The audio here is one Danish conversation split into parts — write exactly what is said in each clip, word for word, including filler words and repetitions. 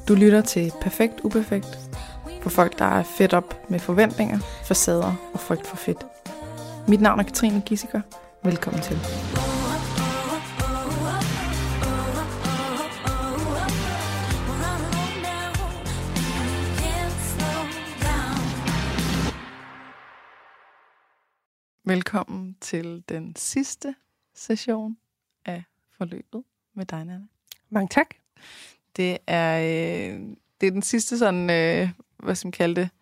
Du lytter til Perfekt Uperfekt for folk, der er fedt op med forventninger, facader og frygt for fedt. Mit navn er Katrine Giesiker. Velkommen til. Velkommen til den sidste session af forløbet med dig, Nanna. Mange tak. Det er, øh, det er den sidste sådan, øh, hvad skal man kalde det,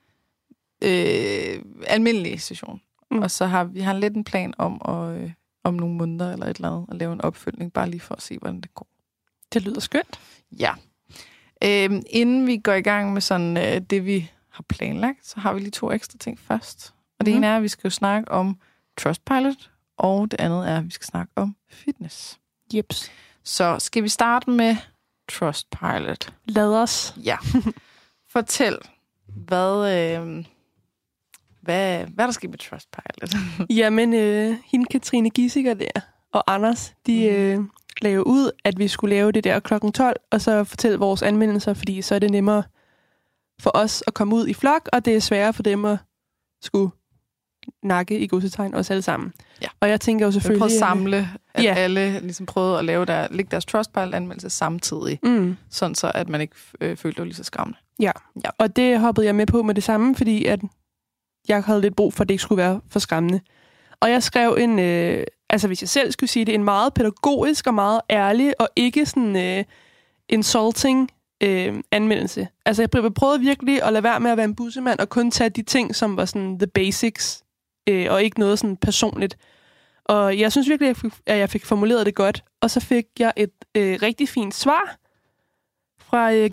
øh, almindelige session. Mm. Og så har vi har lidt en plan om, at, øh, om nogle måneder eller et eller andet, at lave en opfølgning, bare lige for at se, hvordan det går. Det lyder skønt. Ja. Øh, inden vi går i gang med sådan øh, det, vi har planlagt, så har vi lige to ekstra ting først. Og det mm. ene er, at vi skal jo snakke om Trustpilot, og det andet er, at vi skal snakke om fitness. Jeps. Så skal vi starte med Trustpilot. Lad os. Ja. Fortæl, hvad, øh, hvad, hvad der sker med Trustpilot? Jamen, øh, hende Katrine Giesiker der, og Anders, de øh, lavede ud, at vi skulle lave det der klokken tolv, og så fortælle vores anmeldelser, fordi så er det nemmere for os at komme ud i flok, og det er sværere for dem at skulle nakke i godsetegn os alle sammen. Ja. Og jeg tænker jo selvfølgelig... Vi prøvede at samle, at ja. alle ligesom prøvede at lave der, lægge deres Trustpilot-anmeldelse samtidig, mm. sådan så at man ikke øh, følte det lige så skræmmende. Ja. ja, og det hoppede jeg med på med det samme, fordi at jeg havde lidt brug for, at det ikke skulle være for skræmmende. Og jeg skrev en, øh, altså hvis jeg selv skulle sige det, en meget pædagogisk og meget ærlig, og ikke sådan øh, insulting øh, anmeldelse. Altså jeg prøvede virkelig at lade være med at være en bussemand, og kun tage de ting, som var sådan the basics, øh, og ikke noget sådan personligt. Og jeg synes virkelig, at jeg fik, at jeg fik formuleret det godt. Og så fik jeg et øh, rigtig fint svar fra øh,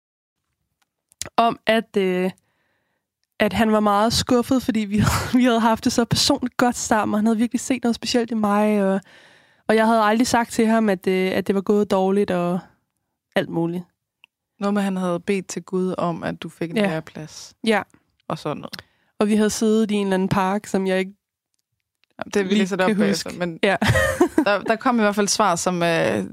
om, at, øh, at han var meget skuffet, fordi vi, vi havde haft det så personligt godt sammen, og han havde virkelig set noget specielt i mig, og, og jeg havde aldrig sagt til ham, at, øh, at det var gået dårligt, og alt muligt. Noget med, at han havde bedt til Gud om, at du fik en ja. plads. Ja. Og sådan noget. Og vi havde siddet i en eller anden park, som jeg ikke det vil jeg sætte op bagefter, men ja. der, der kom i hvert fald et svar, som øh,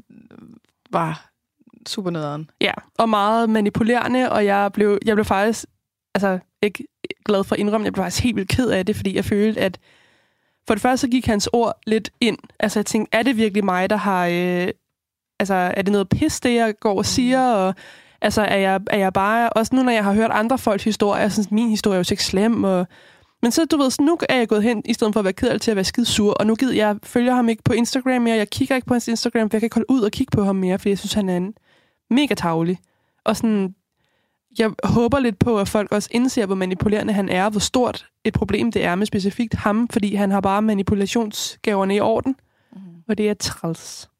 var super nederen. Ja, og meget manipulerende, og jeg blev, jeg blev faktisk altså, ikke glad for at indrømme, jeg blev faktisk helt vildt ked af det, fordi jeg følte, at for det første så gik hans ord lidt ind. Altså jeg tænkte, er det virkelig mig, der har... Øh, altså er det noget pis, det jeg går og siger, og altså er jeg, er jeg bare... Også nu, når jeg har hørt andre folks historier, jeg synes, min historie er jo så ikke slem, og... Men så, du ved, så nu er jeg gået hen, i stedet for at være ked af til at være skide sur, og nu gider jeg følger ham ikke på Instagram mere, jeg kigger ikke på hans Instagram, for jeg kan ikke holde ud og kigge på ham mere, fordi jeg synes, han er en mega tarvelig. Og sådan, jeg håber lidt på, at folk også indser, hvor manipulerende han er, hvor stort et problem det er med specifikt ham, fordi han har bare manipulationsgaverne i orden, mm. og det er træls.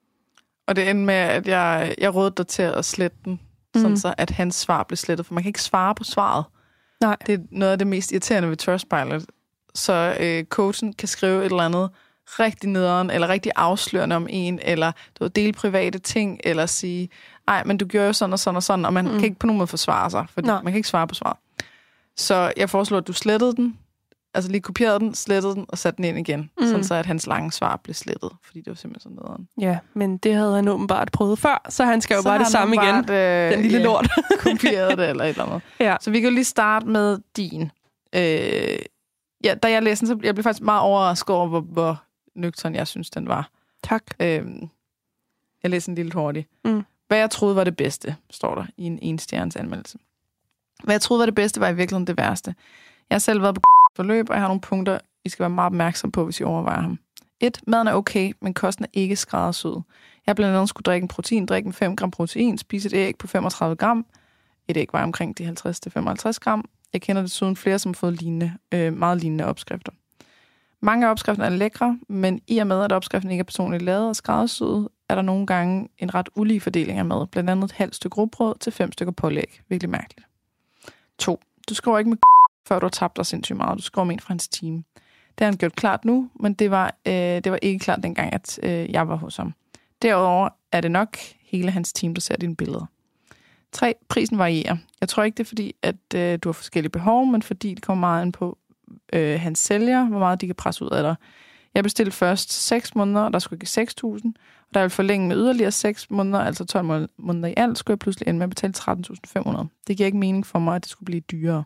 Og det endte med, at jeg, jeg rådede dig til at slette den, mm. sådan så at hans svar blev slettet, for man kan ikke svare på svaret. Nej. Det er noget af det mest irriterende ved Trustpilot. Så øh, coachen kan skrive et eller andet rigtig nederen, eller rigtig afslørende om en, eller du ved, dele private ting, eller sige, ej, men du gjorde jo sådan og sådan og sådan, og man mm. kan ikke på nogen måde forsvare sig, for man kan ikke svare på svar. Så jeg foreslår, at du slettede den, altså lige kopierede den, slettede den, og satte den ind igen, mm. sådan så at hans lange svar blev slettet, fordi det var simpelthen sådan nederen. Ja, men det havde han åbenbart prøvet før, så han skal jo så bare det samme igen. Det, den lille ja, lort. kopieret det, eller et eller andet. Ja. Så vi kan jo lige starte med din. Øh, ja, da jeg læste den, så jeg blev faktisk meget overrasket over, hvor, hvor nøgtern jeg synes, den var. Tak. Øh, jeg læste den lidt hurtigt. Mm. Hvad jeg troede var det bedste, står der i en enstjernes anmeldelse. Hvad jeg troede var det bedste, var i virkeligheden det værste. Jeg har selv været på forløb, og jeg har nogle punkter, I skal være meget opmærksom på, hvis I overvejer ham. et. Maden er okay, men kosten er ikke skræddersyet. Jeg blandt andet skulle drikke en proteindrik med fem gram protein, spise et æg på femogtredive gram. Et æg var omkring de halvtreds til femoghalvtreds gram. Jeg kender desuden flere, som har fået lignende, øh, meget lignende opskrifter. Mange af opskrifterne er lækre, men i og med, at opskriften ikke er personligt lavet og skræddersyet, er der nogle gange en ret ulige fordeling af mad. Blandt andet et halvt stykke rugbrød til fem stykker pålæg. Virkelig mærkeligt. to. Du skriver ikke med før du har tabt dig sindssygt meget. Du skriver med en fra hans team. Det har han gjort klart nu, men det var, øh, det var ikke klart dengang, at øh, jeg var hos ham. Derudover er det nok hele hans team, der ser dine billeder. tre. Prisen varierer. Jeg tror ikke, det er fordi, at øh, du har forskellige behov, men fordi det kommer meget an på øh, hans sælger, hvor meget de kan presse ud af dig. Jeg bestilte først seks måneder, og der skulle give seks tusind. Og der ville forlænge med yderligere seks måneder, altså tolv måneder i alt, skulle jeg pludselig ende med at betale tretten tusind fem hundrede. Det giver ikke mening for mig, at det skulle blive dyrere.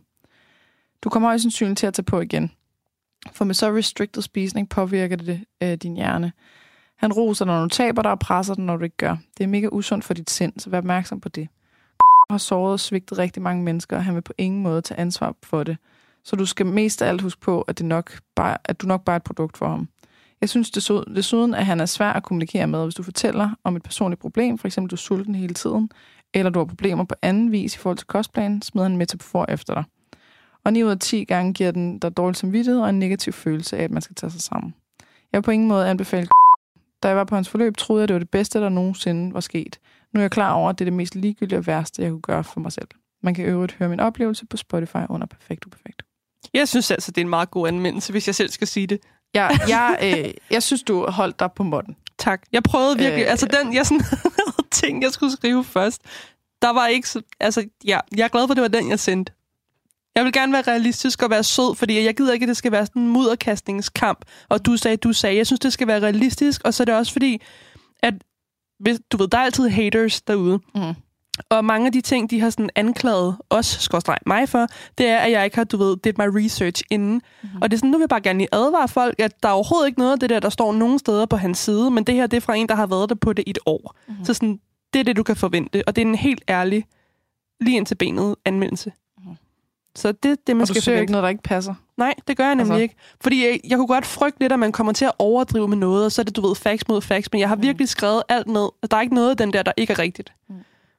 Du kommer højst sandsynligt til at tage på igen. For med så restricted spisning påvirker det øh, din hjerne. Han roser dig, når du taber dig, og presser dig, når du ikke gør. Det er mega usundt for dit sind, så vær opmærksom på det. Har såret og svigtet rigtig mange mennesker, og han vil på ingen måde tage ansvar for det. Så du skal mest af alt huske på, at, det nok bare, at du nok bare er et produkt for ham. Jeg synes desuden, at han er svær at kommunikere med, hvis du fortæller om et personligt problem, f.eks. du er sulten hele tiden, eller du har problemer på anden vis i forhold til kostplanen, smider han metafor efter dig. Og ni ud af ti gange giver den dig dårlig samvittighed og en negativ følelse af, at man skal tage sig sammen. Jeg vil på ingen måde anbefale. Da jeg var på hans forløb, troede jeg, at det var det bedste, der nogensinde var sket. Nu er jeg klar over, at det er det mest ligegyldige og værste, jeg kunne gøre for mig selv. Man kan i øvrigt høre min oplevelse på Spotify under Perfekt Uperfekt. Jeg synes altså, det er en meget god anmeldelse, hvis jeg selv skal sige det. Ja, jeg, øh, jeg synes, du holdt dig på måtten. Tak. Jeg prøvede virkelig. Øh, altså den, jeg sådan ting, jeg skulle skrive først, der var ikke så... Altså, ja, jeg er glad for, at det var den, jeg sendte. Jeg vil gerne være realistisk og være sød, fordi jeg gider ikke, at det skal være sådan en mudderkastningskamp, og du sagde, du sagde. Jeg synes, det skal være realistisk, og så er det også fordi, at hvis, du ved, der er altid haters derude. Mm. Og mange af de ting, de har sådan anklaget os, skorstræk mig for, det er, at jeg ikke har, du ved, did my research inden. Mm-hmm. Og det er sådan, nu vil jeg bare gerne lige advare folk, at der er overhovedet ikke noget af det der, der står nogen steder på hans side, men det her, det er fra en, der har været der på det i et år. Mm-hmm. Så sådan, det er det, du kan forvente. Og det er en helt ærlig, lige ind til benet anmeldelse. Mm-hmm. Så det, det man og skal du ser ikke noget, der ikke passer? Nej, det gør jeg nemlig altså. ikke. Fordi jeg, jeg kunne godt frygte lidt, at man kommer til at overdrive med noget, og så er det, du ved, facts mod facts, men jeg har mm. virkelig skrevet alt ned. Der er ikke noget af den der, der ikke er rigtigt. Mm.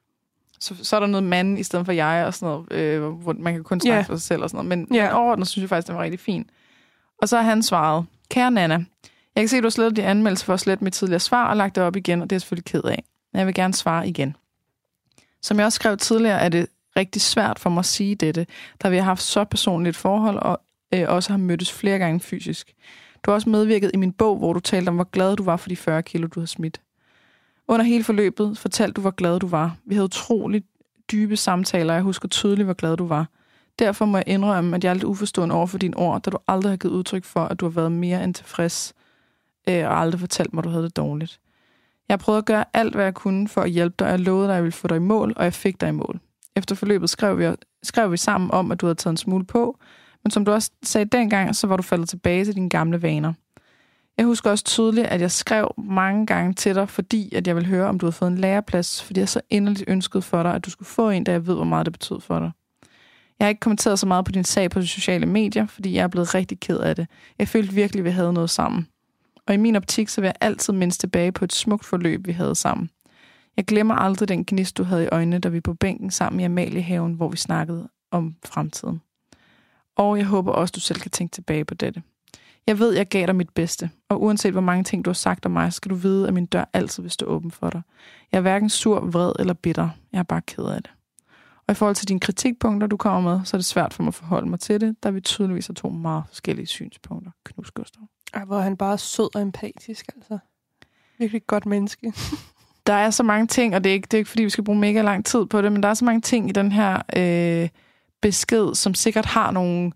Så, så er der noget mand i stedet for jeg og sådan noget, øh, hvor man kan kun snakke yeah. for sig selv og sådan noget. Men, yeah. men overordnet synes jeg faktisk, det var rigtig fint. Og så har han svaret, kære Nana, jeg kan se, at du har slettet din anmeldelse for at slette mit tidligere svar og lagt det op igen, og det er jeg selvfølgelig ked af. Men jeg vil gerne svare igen. Som jeg også skrev tidligere, er det rigtig svært for mig at sige dette, da vi har haft så personligt forhold og øh, også har mødtes flere gange fysisk. Du har også medvirket i min bog, hvor du talte om, hvor glad du var for de fyrre kilo, du havde smidt. Under hele forløbet fortalte du, hvor glad du var. Vi havde utroligt dybe samtaler, og jeg husker tydeligt, hvor glad du var. Derfor må jeg indrømme, at jeg er lidt uforstående over for dine ord, da du aldrig har givet udtryk for, at du har været mere end tilfreds, øh, og aldrig fortalt mig, at du havde det dårligt. Jeg har prøvet at gøre alt, hvad jeg kunne for at hjælpe dig, og jeg lovede dig, at jeg ville få dig i mål, og jeg fik dig i mål. Efter forløbet skrev vi, skrev vi sammen om, at du havde taget en smule på, men som du også sagde dengang, så var du faldet tilbage til dine gamle vaner. Jeg husker også tydeligt, at jeg skrev mange gange til dig, fordi at jeg ville høre, om du havde fået en læreplads, fordi jeg så inderligt ønskede for dig, at du skulle få en, da jeg ved, hvor meget det betød for dig. Jeg har ikke kommenteret så meget på din sag på de sociale medier, fordi jeg er blevet rigtig ked af det. Jeg følte virkelig, at vi havde noget sammen. Og i min optik, så vil jeg altid mindes tilbage på et smukt forløb, vi havde sammen. Jeg glemmer aldrig den gnist, du havde i øjnene, da vi på bænken sammen i Amaliehaven, hvor vi snakkede om fremtiden. Og jeg håber også, du selv kan tænke tilbage på dette. Jeg ved, jeg gav dig mit bedste, og uanset hvor mange ting, du har sagt om mig, skal du vide, at min dør altid vil stå åben for dig. Jeg er hverken sur, vred eller bitter. Jeg er bare ked af det. Og i forhold til dine kritikpunkter, du kommer med, så er det svært for mig at forholde mig til det, da vi tydeligvis har to meget forskellige synspunkter. Knus Gustav. Ej, hvor er han bare sød og empatisk, altså. Virkelig godt menneske. Der er så mange ting, og det er, ikke, det er ikke, fordi vi skal bruge mega lang tid på det, men der er så mange ting i den her øh, besked, som sikkert har nogle,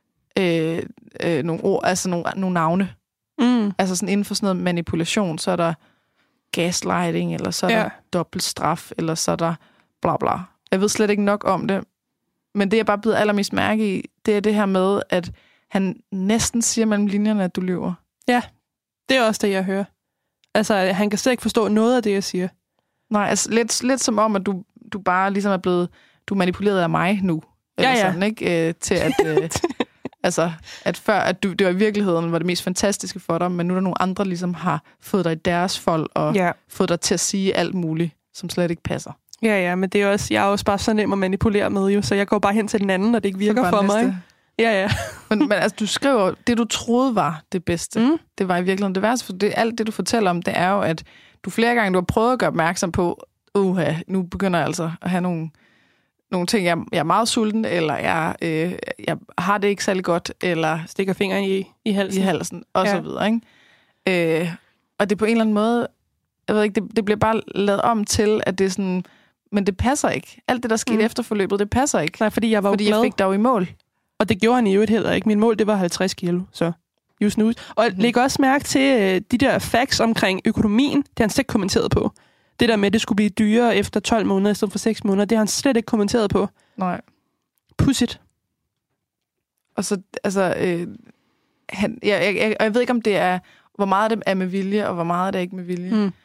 øh, øh, nogle ord, altså nogle, nogle navne. Mm. Altså sådan inden for sådan noget manipulation, så er der gaslighting, eller så er ja. der dobbeltstraf, eller så er der bla bla. Jeg ved slet ikke nok om det, men det jeg bare blevet allermest mærke i, det er det her med, at han næsten siger mellem linjerne, at du lyver. Ja, det er også det, jeg hører. Altså, han kan slet ikke forstå noget af det, jeg siger. Nej, altså lidt, lidt som om, at du, du bare ligesom er blevet du manipuleret af mig nu. Eller ja, ja. Sådan, ikke? Øh, til at, øh, altså, at før, at du, det var i virkeligheden var det mest fantastiske for dig, men nu er der nogle andre, ligesom har fået dig i deres fold, og ja. fået dig til at sige alt muligt, som slet ikke passer. Ja, ja, men det er også, jeg er også bare så nem at manipulere med, jo, så jeg går bare hen til den anden, når det ikke virker for næste. mig. Ja, ja. men, men altså, du skriver, det du troede var det bedste, mm. det var i virkeligheden det værste, for det, alt det, du fortæller om, det er jo, at du flere gange, du har prøvet at gøre opmærksom på, uha, nu begynder jeg altså at have nogle, nogle ting, jeg, jeg er meget sulten, eller jeg, øh, jeg har det ikke særlig godt, eller stikker fingeren i, i halsen, i halsen og ja. så videre, ikke? Øh, og det er på en eller anden måde, jeg ved ikke, det, det bliver bare lavet om til, at det er sådan, men det passer ikke. Alt det, der skete mm. efter forløbet, det passer ikke. Nej, fordi jeg var fordi glad. jeg fik dig jo i mål. Og det gjorde han i øvrigt heller ikke. Min mål, det var halvtreds kilo, så use news. Og Mhm. læg også mærke til øh, de der facts omkring økonomien, det har han slet ikke kommenteret på. Det der med, at det skulle blive dyrere efter tolv måneder i stedet for seks måneder, det har han slet ikke kommenteret på. Nej. Pudsigt. Og så, altså, øh, han, jeg, jeg, jeg, og jeg ved ikke, om det er, hvor meget det er med vilje, og hvor meget det er ikke med vilje. Mm.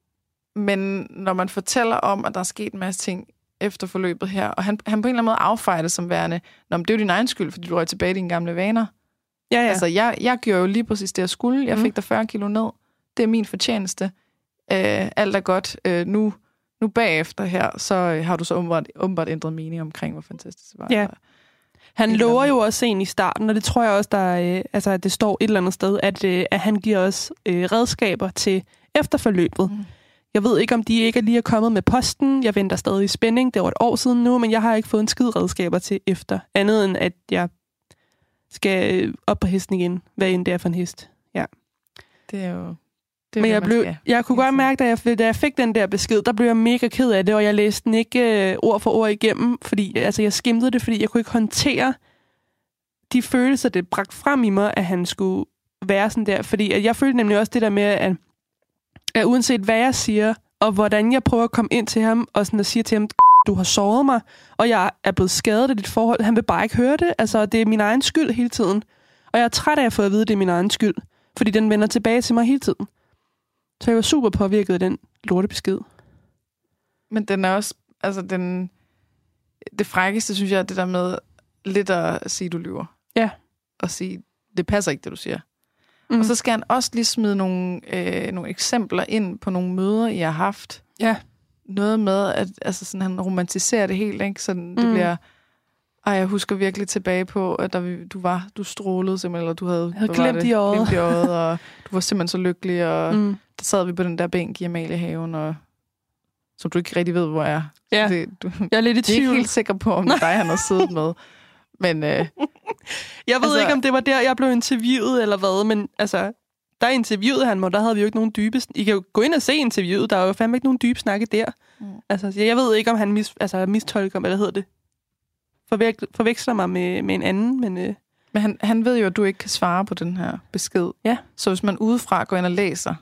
Men når man fortæller om, at der er sket en masse ting efter forløbet her, og han, han på en eller anden måde affejer det som værende, nå, men det er jo din egen skyld, fordi du røg tilbage i dine gamle vaner. Ja, ja. Altså, jeg, jeg gjorde jo lige præcis det, jeg skulle. Jeg Mm. fik der fyrre kilo ned. Det er min fortjeneste. Øh, alt er godt. Øh, nu, nu bagefter her, så øh, har du så åbenbart, åbenbart ændret mening omkring, hvor fantastisk det var. Ja. Han Et lover eller jo også en i starten, og det tror jeg også, der, øh, altså, at det står et eller andet sted, at, øh, at han giver os øh, redskaber til efterforløbet. Mm. Jeg ved ikke, om de ikke er lige er kommet med posten. Jeg venter stadig i spænding. Det var et år siden nu, men jeg har ikke fået en skid redskaber til efter. Andet end, at jeg skal øh, op på hesten igen. Hvad end det er for en hest. Ja. Det er jo... Det er Men det, jeg, man blev, skal. jeg kunne godt mærke, da jeg, da jeg fik den der besked, der blev jeg mega ked af det, og jeg læste den ikke øh, ord for ord igennem, fordi altså, jeg skimtede det, fordi jeg kunne ikke håndtere de følelser, det bragte frem i mig, at han skulle være sådan der. Fordi at jeg følte nemlig også det der med, at, at uanset hvad jeg siger, og hvordan jeg prøver at komme ind til ham, og sådan at sige til ham, du har såret mig, og jeg er blevet skadet af dit forhold, han vil bare ikke høre det. Altså, det er min egen skyld hele tiden. Og jeg er træt af at få at vide, at det er min egen skyld, fordi den vender tilbage til mig hele tiden. Så jeg var super påvirket af den lortebesked. Men den er også... Altså, den... Det frækkeste, synes jeg, er det der med lidt at sige, du lyver. Ja. Og sige, det passer ikke, det du siger. Mm. Og så skal han også lige smide nogle, øh, nogle eksempler ind på nogle møder, I har haft. Ja. Noget med, at altså sådan, han romantiserer det helt, ikke? Så det Mm. bliver... Ej, jeg husker virkelig tilbage på, at der, vi- du var, du strålede simpelthen, eller du havde, Jeg havde hvad var glemt det? i øjet. Glemt i øjet, og du var simpelthen så lykkelig, og Mm. der sad vi på den der bænk i Amaliehaven, og som du ikke rigtig ved, hvor er. Ja. Det, du, Jeg er lidt i jeg er ikke tvivl. helt sikker på, om det er dig, han har siddet med. Men øh, Jeg ved Altså- ikke, om det var der, jeg blev interviewet, eller hvad, men altså, der interviewede han mig, der havde vi jo ikke nogen dybe... I kan jo gå ind og se interviewet, der er jo fandme ikke nogen dybe snakke der. Mm. Altså, jeg ved ikke, om han mis, altså, mistolker, hvad hedder det, Forvek, forveksler mig med, med en anden, men... Øh, Men han, han ved jo, at du ikke kan svare på den her besked. Ja. Så hvis man udefra går ind og læser,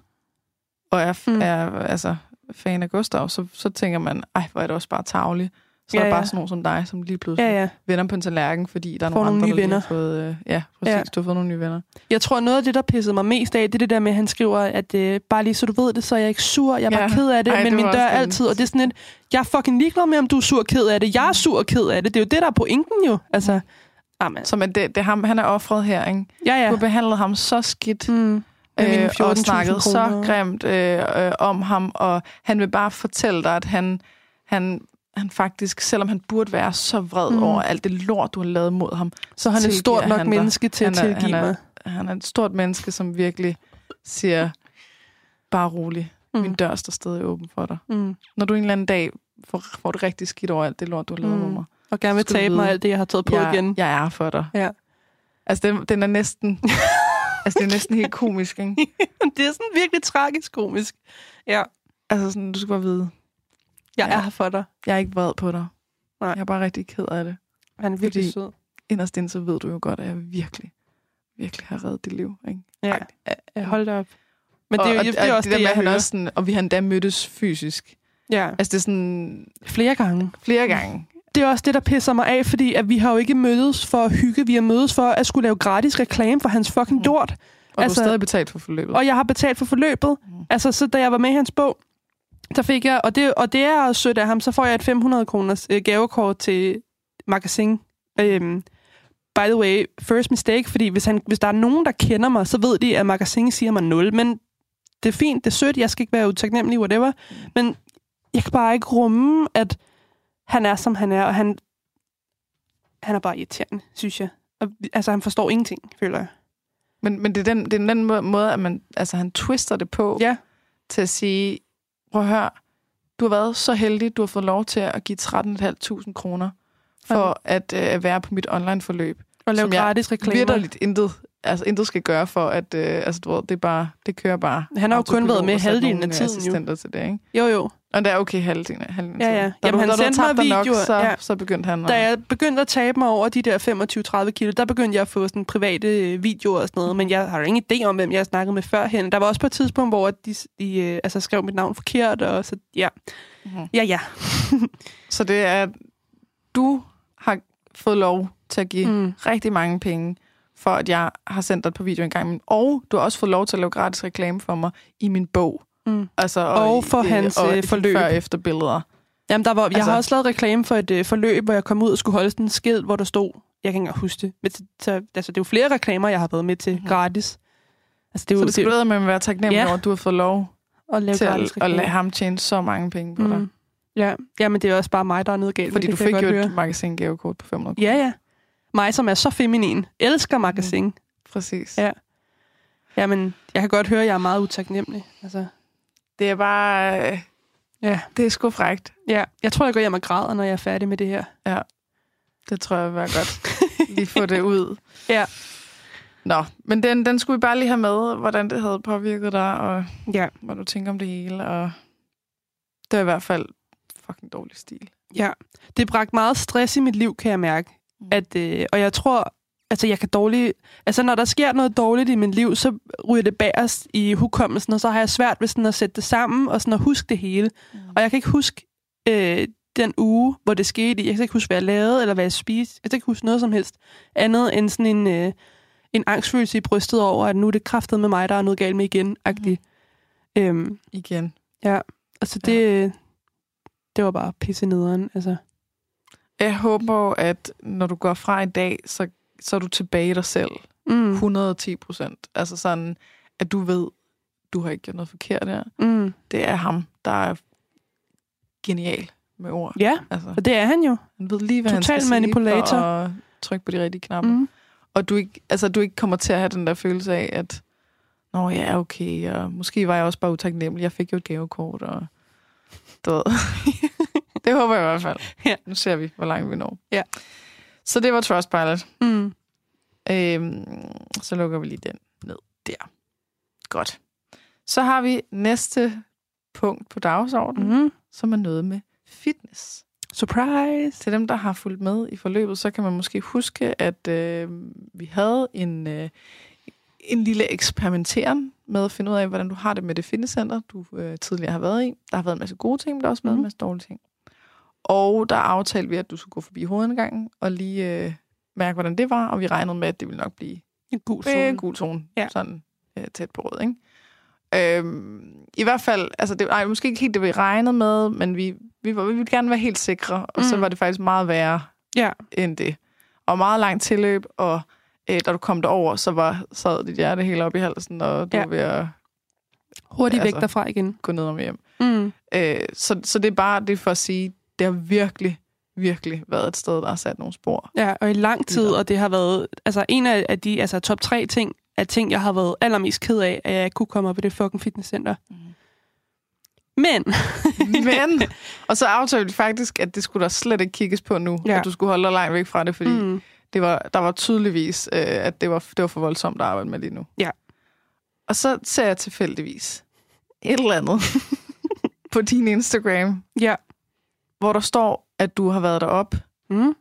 og er, Mm. mm. er altså, fan af Gustav, så, så tænker man, ej, hvor er det også bare tarveligt. Så Ja, er der ja. bare sådan nogen som dig, som lige pludselig ja, ja. vender på en tallerken, fordi der er Får nogle nogle andre, nye der lige venner. har fået... Øh, ja, præcis, Ja. ja. du har fået nogle nye venner. Jeg tror, noget af det, der pissede mig mest af, det er det der med, at han skriver, at øh, bare lige så du ved det, så er jeg ikke sur. Jeg er bare Ja. ked af det, Ej, men det min var dør er også en- altid. Og det er sådan et, jeg er fucking ligeglad med, om du er sur og ked af det. Jeg er sur og ked af det. Det er jo det, der er pointen jo. Altså, amen. Så men det, det er ham, han er offret her, ikke? Ja, ja. Du har behandlet ham så skidt, Mm. Med mine øh, og fjorten tusind snakket så kroner. grimt øh, øh, om ham, og han vil bare fortælle dig, at han, han, han faktisk, selvom han burde være så vred Mm. mm. over alt det lort, du har lavet mod ham, Så han er et tilgiver stort nok han dig. menneske til Han at er- tilgive han er- mig. han er et stort menneske, som virkelig siger, bare rolig, Mm. min dør står stadig åben for dig. Mm. Når du en eller anden dag får, får det rigtig skidt over alt det lort, du har lavet Mm. mod mig, Og gerne vil Skal du tabe mig vide, alt det, jeg har taget på jeg, igen. jeg er for dig. Ja. Altså, den, den er næsten... altså, det er næsten helt komisk, ikke? Det er sådan virkelig tragisk komisk. Ja. Altså, sådan, du skal bare vide, Jeg Ja. er her for dig. jeg er ikke vred på dig. Nej. Jeg er bare rigtig ked af det. Han er virkelig Fordi- sød. Inderst inde, så ved du jo godt, at jeg virkelig, virkelig har reddet dit liv, ikke? Ja. Ej, Ja, hold da op. Men det, og, er, jo- og, det er og også det, det, der med, jeg at han hører. også sådan, og vi har endda mødtes fysisk. Ja. Altså, det er sådan Flere gange. flere gange. Det er også det, der pisser mig af, fordi at vi har jo ikke mødes for at hygge. Vi har mødes for at skulle lave gratis reklame for hans fucking Mm. dort. Og altså, Altså- du har stadig betalt for forløbet. Og jeg har betalt for forløbet. Mm. Altså, så da jeg var med i hans bog, der fik jeg, og det, og det er også sødt af ham, så får jeg et fem hundrede kroners øh, gavekort til Magasin. Øhm, by the way, first mistake, fordi hvis, han, hvis der er nogen, der kender mig, så ved de, at Magasin siger mig nul. Men det er fint, det er sødt, jeg skal ikke være utaknemmelig, whatever. Men jeg kan bare ikke rumme, at han er, som han er, og han, han er bare irriterende, synes jeg. Og, altså, han forstår ingenting, føler jeg. Men, men det er den, det er den må- måde, at man, altså, han twister det på Ja. til at sige, prøv at høre, du har været så heldig, du har fået lov til at give tretten tusind fem hundrede kroner for at øh, være på mit online-forløb. Og lave Som jeg gratis reklamer. Vitterligt intet, altså intet skal gøre for, at øh, altså, du ved, det, er bare, det kører bare. Han har jo kun været med autopilot, og sat halvdelen nogle, af øh, tiden, jo. assistenter til det, ikke? Jo, jo. Og det er okay halvdelen af halvdelen. Ja, ja. Da Jamen, du, han da sendte mig videoer, videoer, nok, så, ja. så begyndte han at... Da jeg begyndte at tabe mig over de der femogtyve til tredive kilo, der begyndte jeg at få sådan private videoer og sådan noget, men jeg har jo ingen idé om, hvem jeg snakkede med førhen. Der var også på et tidspunkt, hvor de, de altså, skrev mit navn forkert, og så ja. Mm-hmm. Ja, ja. Så det er, at du har fået lov til at give mm. rigtig mange penge, for at jeg har sendt dig på video en gang. Og du har også fået lov til at lave gratis reklame for mig i min bog. Mm. Altså, og, og for i, hans og forløb. Før- og efter billeder. Jamen, der var, jeg altså, har også lavet reklame for et uh, forløb, hvor jeg kom ud og skulle holde sådan en skilt, hvor der stod, jeg kan ikke engang huske det, men så, altså, det er jo flere reklamer, jeg har været med til mm. gratis. Altså, det er så jo, det skulle med at være taknemmelig ja. over, at du har fået lov at lave til at, at lade ham tjene så mange penge på mm. dig. Ja. ja, men det er også bare mig, der er noget galt. Fordi det, du fik jo et magasin-gavekort på fem hundrede kroner. Ja, ja. Mig, som er så feminin. Elsker magasin. Mm. Præcis. Ja. Jamen, jeg kan godt høre, at jeg er meget utaknemmelig. Altså. Det er bare... Øh, ja. Det er sgu frækt. Ja, jeg tror, jeg går hjem og græder, når jeg er færdig med det her. Ja, det tror jeg vil være godt. Lige få det ud. Ja. Nå, men den, den skulle vi bare lige have med, hvordan det havde påvirket dig, og ja. hvad du tænker om det hele, og det er i hvert fald fucking dårlig stil. Ja, det bragte meget stress i mit liv, kan jeg mærke. Mm. At, øh, og jeg tror, altså jeg kan dårligt... Altså når der sker noget dårligt i mit liv, så ryger det bagerst i hukommelsen, og så har jeg svært ved sådan at sætte det sammen, og sådan at huske det hele. Mm. Og jeg kan ikke huske øh, den uge, hvor det skete. Jeg kan ikke huske, hvad jeg lavede, eller hvad jeg spiste. Jeg kan ikke huske noget som helst andet end sådan en, øh, en angstfølelse i brystet over, at nu er det kraftet med mig, der er noget galt med igen. Mm. Øhm, igen. Ja, altså det... Ja. Det var bare pisse nederen, altså. Jeg håber, at når du går fra i dag, så, så er du tilbage i dig selv. Mm. hundrede og ti procent. Altså sådan, at du ved, du har ikke gjort noget forkert her. Mm. Det er ham, der er genial med ord. Ja, altså, og det er han jo. Han ved lige, hvad Total han skal manipulator. sige for at trykke på de rigtige knapper. Mm. Og du ikke, altså, du ikke kommer til at have den der følelse af, at nå ja, okay, og måske var jeg også bare utaknemmelig. Jeg fik jo et gavekort, og du ved. Det håber jeg i hvert fald. Ja. Nu ser vi, hvor langt vi når. Ja. Så det var Trustpilot. Mm. Øhm, så lukker vi lige den ned der. Godt. Så har vi næste punkt på dagsordenen, mm. som er noget med fitness. Surprise! Til dem, der har fulgt med i forløbet, så kan man måske huske, at øh, vi havde en, øh, en lille eksperimenteren med at finde ud af, hvordan du har det med det fitnesscenter, du øh, tidligere har været i. Der har været en masse gode ting, men der har også været mm. en masse dårlige ting. Og der aftalte vi, at du skulle gå forbi hovedindgangen og lige øh, mærke, hvordan det var, og vi regnede med, at det ville nok blive en gul zone. En gul zone, ja. Sådan øh, tæt på rød, ikke? Øhm, I hvert fald, altså det var måske ikke helt det, vi regnede med, men vi, vi, var, vi ville gerne være helt sikre, og mm. så var det faktisk meget værre ja. end det. Og meget langt tilløb, og øh, da du kom derover, så var sad dit hjerte helt op i halsen, og du ja. var ved at hurtigt altså, væk derfra igen. Gå ned og hjem. Mm. Øh, så, så det er bare det for at sige, det har virkelig, virkelig været et sted, der har sat nogle spor. Ja, og i lang tid, og det har været altså en af de altså top tre ting, af ting, jeg har været allermest ked af, at jeg ikke kunne komme op i det fucking fitnesscenter. Mm. Men. Men. Og så aftalte vi faktisk, at det skulle der slet ikke kigges på nu, ja. At du skulle holde dig langt væk fra det, fordi mm. det var, der var tydeligvis, øh, at det var, det var for voldsomt at arbejde med lige nu. Ja. Og så ser jeg tilfældigvis et eller andet på din Instagram, ja. hvor der står, at du har været derop. Mm.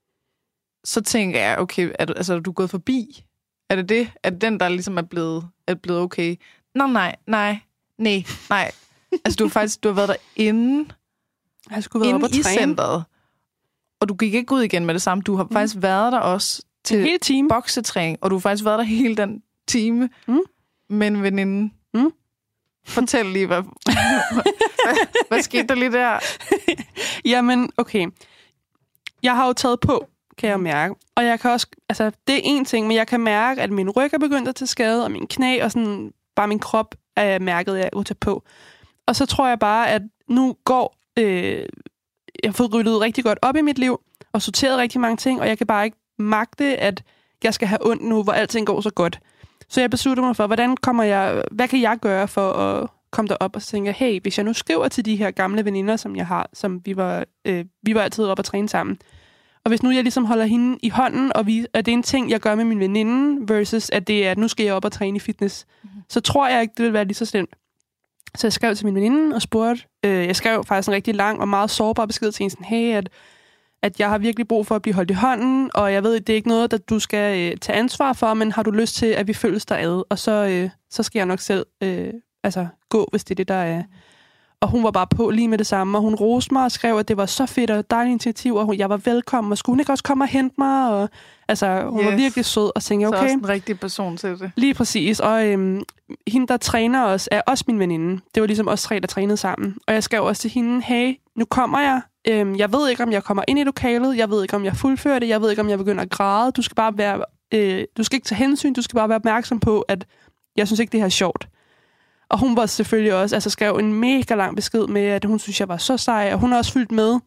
Så tænker jeg, okay, er du, altså, er du gået forbi? Er det det? Er det den, der ligesom er blevet, er blevet okay? Nå, nej, nej, nej, nej. Altså, du har faktisk du har været derinde, jeg skulle være inde i centret, og du gik ikke ud igen med det samme. Du har mm. faktisk været der også til boksetræning, og du har faktisk været der hele den time mm. med en veninde. Mm. Fortæl lige, hvad, hvad, hvad skete der lige der? Jamen, okay. Jeg har jo taget på, kan jeg mærke. Og jeg kan også, altså, det er en ting, men jeg kan mærke, at min ryg er begyndt at tage skade, og min knæ, og sådan, bare min krop er mærket, at jeg er tage på. Og så tror jeg bare, at nu går, øh, jeg har fået ryddet rigtig godt op i mit liv, og sorteret rigtig mange ting, og jeg kan bare ikke magte, at jeg skal have ondt nu, hvor alting går så godt. Så jeg beslutter mig for, hvordan kommer jeg, hvad kan jeg gøre for at komme derop, og så tænker jeg, hey, hvis jeg nu skriver til de her gamle veninder, som jeg har, som vi var, øh, vi var altid oppe at træne sammen, og hvis nu jeg ligesom holder hende i hånden, og vi, at det er en ting, jeg gør med min veninde, versus at det er, at nu skal jeg op og træne i fitness, mm-hmm. så tror jeg ikke, det vil være lige så slemt. Så jeg skrev til min veninde og spurgte, øh, jeg skrev faktisk en rigtig lang og meget sårbar besked til hende, sådan, hey, at, at jeg har virkelig brug for at blive holdt i hånden, og jeg ved, det er ikke noget, der du skal øh, tage ansvar for, men har du lyst til, at vi følges der ad, og så, øh, så skal jeg nok selv øh, altså, gå, hvis det er det, der er. Og hun var bare på lige med det samme, og hun roste mig og skrev, at det var så fedt og dejligt initiativ, og hun, jeg var velkommen, og skulle hun ikke også komme og hente mig? Og, altså, hun yes. var virkelig sød, og tænkte, okay. Så også en rigtig person til det. Lige præcis, og øhm, hende, der træner os, er også min veninde. Det var ligesom os tre, der trænede sammen. Og jeg skrev også til hende, hey, nu kommer jeg. Øhm, jeg ved ikke, om jeg kommer ind i lokalet. Jeg ved ikke, om jeg fuldfører det. Jeg ved ikke, om jeg begynder at græde. Du skal bare være, øh, du skal ikke tage hensyn. Du skal bare være opmærksom på, at jeg synes ikke, det her er sjovt. Og hun var selvfølgelig også, altså skrev en mega lang besked med, at hun synes, jeg var så sej, og hun har også fyldt med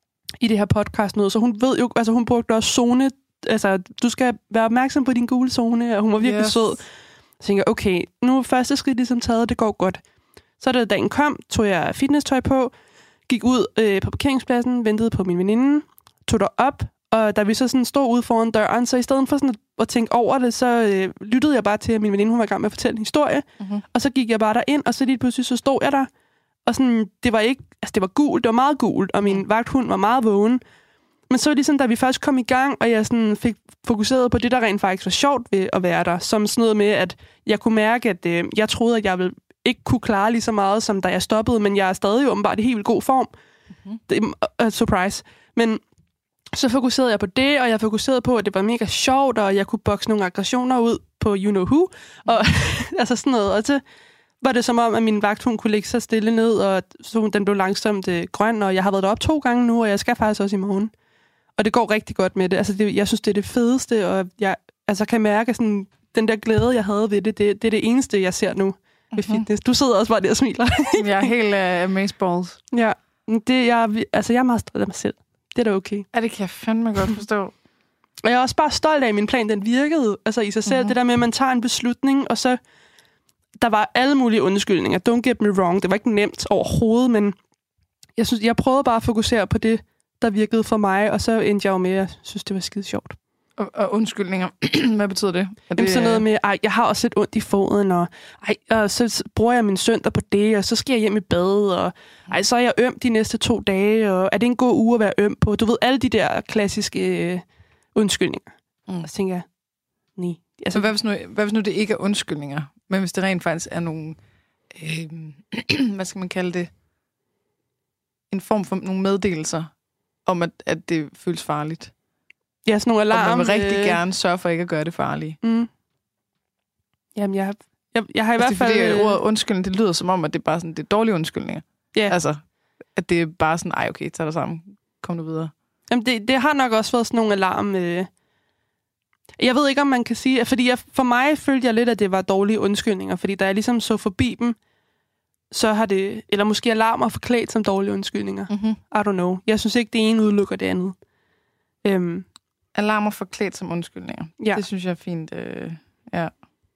i det her podcast noget, så hun ved jo, altså hun brugte også zone, altså du skal være opmærksom på din gule zone, og hun var virkelig yes. sød. Så tænkte jeg, okay, nu er første skridt ligesom taget, det går godt. Så da dagen kom, tog jeg fitnesstøj på, gik ud øh, på parkeringspladsen, ventede på min veninde, tog derop, og da vi så sådan stod ude foran døren, så i stedet for sådan at, at tænke over det, så øh, lyttede jeg bare til, at min veninde, hun var i gang med at fortælle en historie, mm-hmm. og så gik jeg bare derind, og så lige pludselig så stod jeg der, og sådan, det var ikke, altså det var gult, det var meget gult, og min vagthund var meget vågen. Men så ligesom, da vi først kom i gang, og jeg sådan fik fokuseret på det, der rent faktisk var sjovt ved at være der, som sådan noget med, at jeg kunne mærke, at øh, jeg troede, at jeg ville ikke kunne klare lige så meget, som da jeg stoppede, men jeg er stadig åbenbart i helt vildt god form. Mm-hmm. Det er uh, surprise. Men så fokuserede jeg på det, og jeg fokuserede på, at det var mega sjovt, og jeg kunne bokse nogle aggressioner ud på you know who, og altså sådan noget. Og så var det som om, at min vagthund kunne ligge så stille ned, og så den blev langsomt øh, grøn, og jeg har været deroppe to gange nu, og jeg skal faktisk også i morgen. Og det går rigtig godt med det. Altså, det, jeg synes, det er det fedeste, og jeg altså, kan mærke sådan, den der glæde, jeg havde ved det, det, det er det eneste, jeg ser nu ved mm-hmm. fitness. Du sidder også bare der og smiler. Jeg er helt uh, amazeballs. Ja, det, jeg, altså, jeg er meget stolt af mig selv. Det er da okay. Ja, det kan jeg fandme godt forstå. Og jeg er også bare stolt af, at min plan, den virkede altså i sig selv. Mm-hmm. Det der med, at man tager en beslutning, og så der var alle mulige undskyldninger. Don't get me wrong. Det var ikke nemt overhovedet, men jeg synes, jeg prøvede bare at fokusere på det, der virkede for mig, og så endte jeg jo med, at jeg synes, det var skide sjovt. Og, og undskyldninger, hvad betyder det? Er det Jamen, sådan noget med, ej, jeg har også lidt ondt i foden, og, ej, og så bruger jeg min søndag på det, og så skal jeg hjem i bad, og ej, så er jeg øm de næste to dage, og er det en god uge at være øm på? Du ved, alle de der klassiske øh, undskyldninger. Mm. Og så tænker jeg, nej. Altså, hvad hvis, nu, hvad hvis nu det ikke er undskyldninger, men hvis det rent faktisk er nogle, øh, hvad skal man kalde det, en form for nogle meddelelser, om at, at det føles farligt. Ja, sådan nogle alarm. Og man vil rigtig øh... gerne sørge for ikke at gøre det farligt. Mm. Jamen, jeg har, jeg, jeg har i altså, hvert fald... Fordi ordet undskyldning, det lyder som om, at det er bare sådan, det er dårlige undskyldninger. Ja. Yeah. Altså, at det er bare sådan, ej okay, tag dig sammen, kom nu videre. Jamen, det, det har nok også været sådan nogle alarm... Øh... Jeg ved ikke, om man kan sige... Fordi jeg, for mig følte jeg lidt, at det var dårlige undskyldninger, fordi da jeg ligesom så forbi dem, så har det... Eller måske alarmer forklædt som dårlige undskyldninger. Mm-hmm. I don't know. Jeg synes ikke, det ene udelukker det andet. Øhm. Alarmer forklædt som undskyldninger. Ja. Det synes jeg er fint. Øh, ja.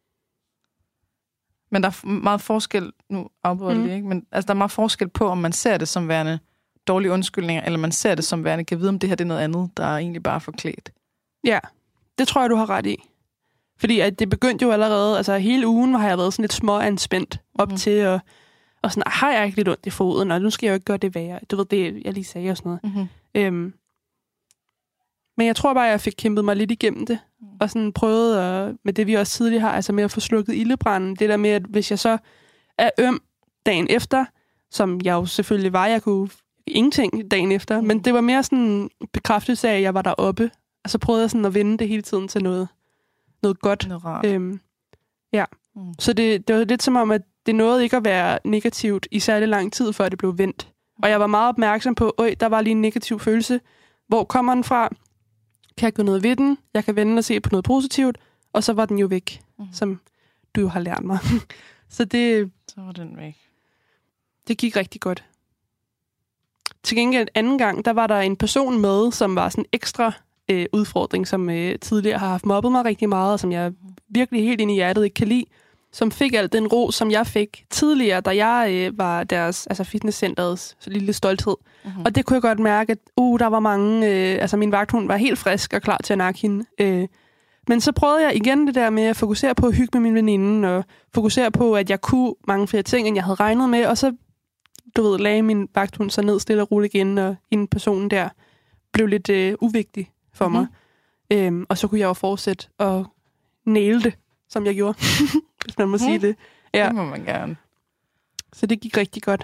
Men der er meget forskel... Nu afbryder mm. det ikke, men altså, der er meget forskel på, om man ser det som værende dårlige undskyldninger, eller man ser det som værende, kan vide, om det her det er noget andet, der er egentlig bare forklædt. Ja, det tror jeg, du har ret i. Fordi at det begyndte jo allerede... Altså, hele ugen har jeg været sådan lidt småanspændt op mm. til at... Og sådan, har jeg ikke lidt ondt i foden, og nu skal jeg jo ikke gøre det værre. Du ved, det jeg lige sagde og sådan noget. Mm-hmm. Øhm, men jeg tror bare, at jeg fik kæmpet mig lidt igennem det. Mm. Og sådan prøvet at, med det, vi også tidligere har, altså med at få slukket ildebranden. Det der med, at hvis jeg så er øm dagen efter, som jeg jo selvfølgelig var, jeg kunne ingenting dagen efter, mm. men det var mere sådan en bekræftelse af, at jeg var deroppe. Og så prøvede jeg sådan at vende det hele tiden til noget, noget godt. Noget øhm, ja. Mm. Så det, det var lidt som om, at det nåede ikke at være negativt i særlig lang tid, før det blev vendt. Og jeg var meget opmærksom på, øj, der var lige en negativ følelse. Hvor kommer den fra? Kan jeg gøre noget ved den? Jeg kan vende og se på noget positivt. Og så var den jo væk, mm. som du jo har lært mig. Så det... Så var den væk. Det gik rigtig godt. Til gengæld anden gang, der var der en person med, som var sådan en ekstra øh, udfordring, som øh, tidligere har haft mobbet mig rigtig meget, og som jeg virkelig helt ind i hjertet ikke kan lide. Som fik alt den ro, som jeg fik tidligere, da jeg øh, var deres, altså fitnesscenterets lille stolthed. Mm-hmm. Og det kunne jeg godt mærke, at uh, der var mange, øh, altså min vagthund var helt frisk og klar til at nakke hende. Øh, Men så prøvede jeg igen det der med at fokusere på at hygge med min veninde, og fokusere på, at jeg kunne mange flere ting, end jeg havde regnet med, og så, du ved, lagde min vagthund så ned stille og roligt igen, og en personen der blev lidt øh, uvigtig for mm-hmm. mig. Øhm, og så kunne jeg jo fortsætte og næle det, som jeg gjorde, hvis man må mm. sige det. Ja. Det må man gerne. Så det gik rigtig godt.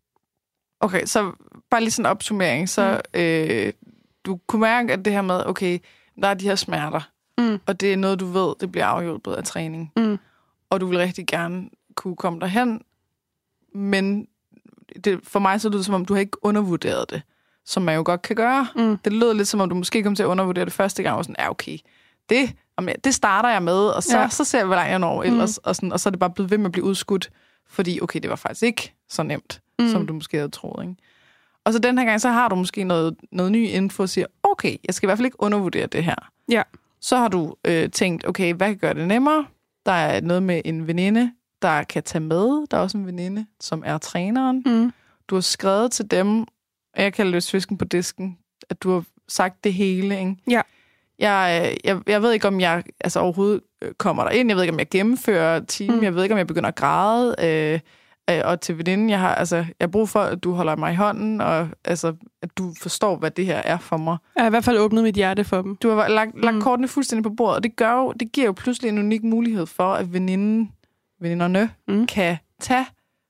Okay, så bare lige sådan en opsummering. Så mm. øh, du kunne mærke, at det her med, okay, der er de her smerter, mm. og det er noget, du ved, det bliver afhjulpet af træning. Mm. Og du vil rigtig gerne kunne komme derhen, men det, for mig så lyder det, som om du har ikke undervurderet det, som man jo godt kan gøre. Mm. Det lød lidt, som om du måske kom til at undervurdere det første gang, og sådan, ja, okay, det, det starter jeg med, og så, ja. så ser jeg, hvor langt jeg når ellers, mm. og, sådan, og så er det bare blevet ved med at blive udskudt, fordi, okay, det var faktisk ikke så nemt, mm. som du måske havde troet, ikke? Og så den her gang, så har du måske noget, noget ny info, og siger, okay, jeg skal i hvert fald ikke undervurdere det her. Ja. Så har du øh, tænkt, okay, hvad kan gøre det nemmere? Der er noget med en veninde, der kan tage med. Der er også en veninde, som er træneren. Mm. Du har skrevet til dem, og jeg kalder det svisken på disken, at du har sagt det hele, ikke? Ja. Jeg, jeg, jeg ved ikke, om jeg altså, overhovedet kommer der ind. Jeg ved ikke, om jeg gennemfører timen. Mm. Jeg ved ikke, om jeg begynder at græde. Øh, øh, og til veninden, jeg har, altså, jeg har brug for, at du holder mig i hånden, og altså, at du forstår, hvad det her er for mig. Jeg har i hvert fald åbnet mit hjerte for dem. Du har lagt, lagt mm. kortene fuldstændig på bordet, og det, gør jo, det giver jo pludselig en unik mulighed for, at veninden, veninderne mm. kan tage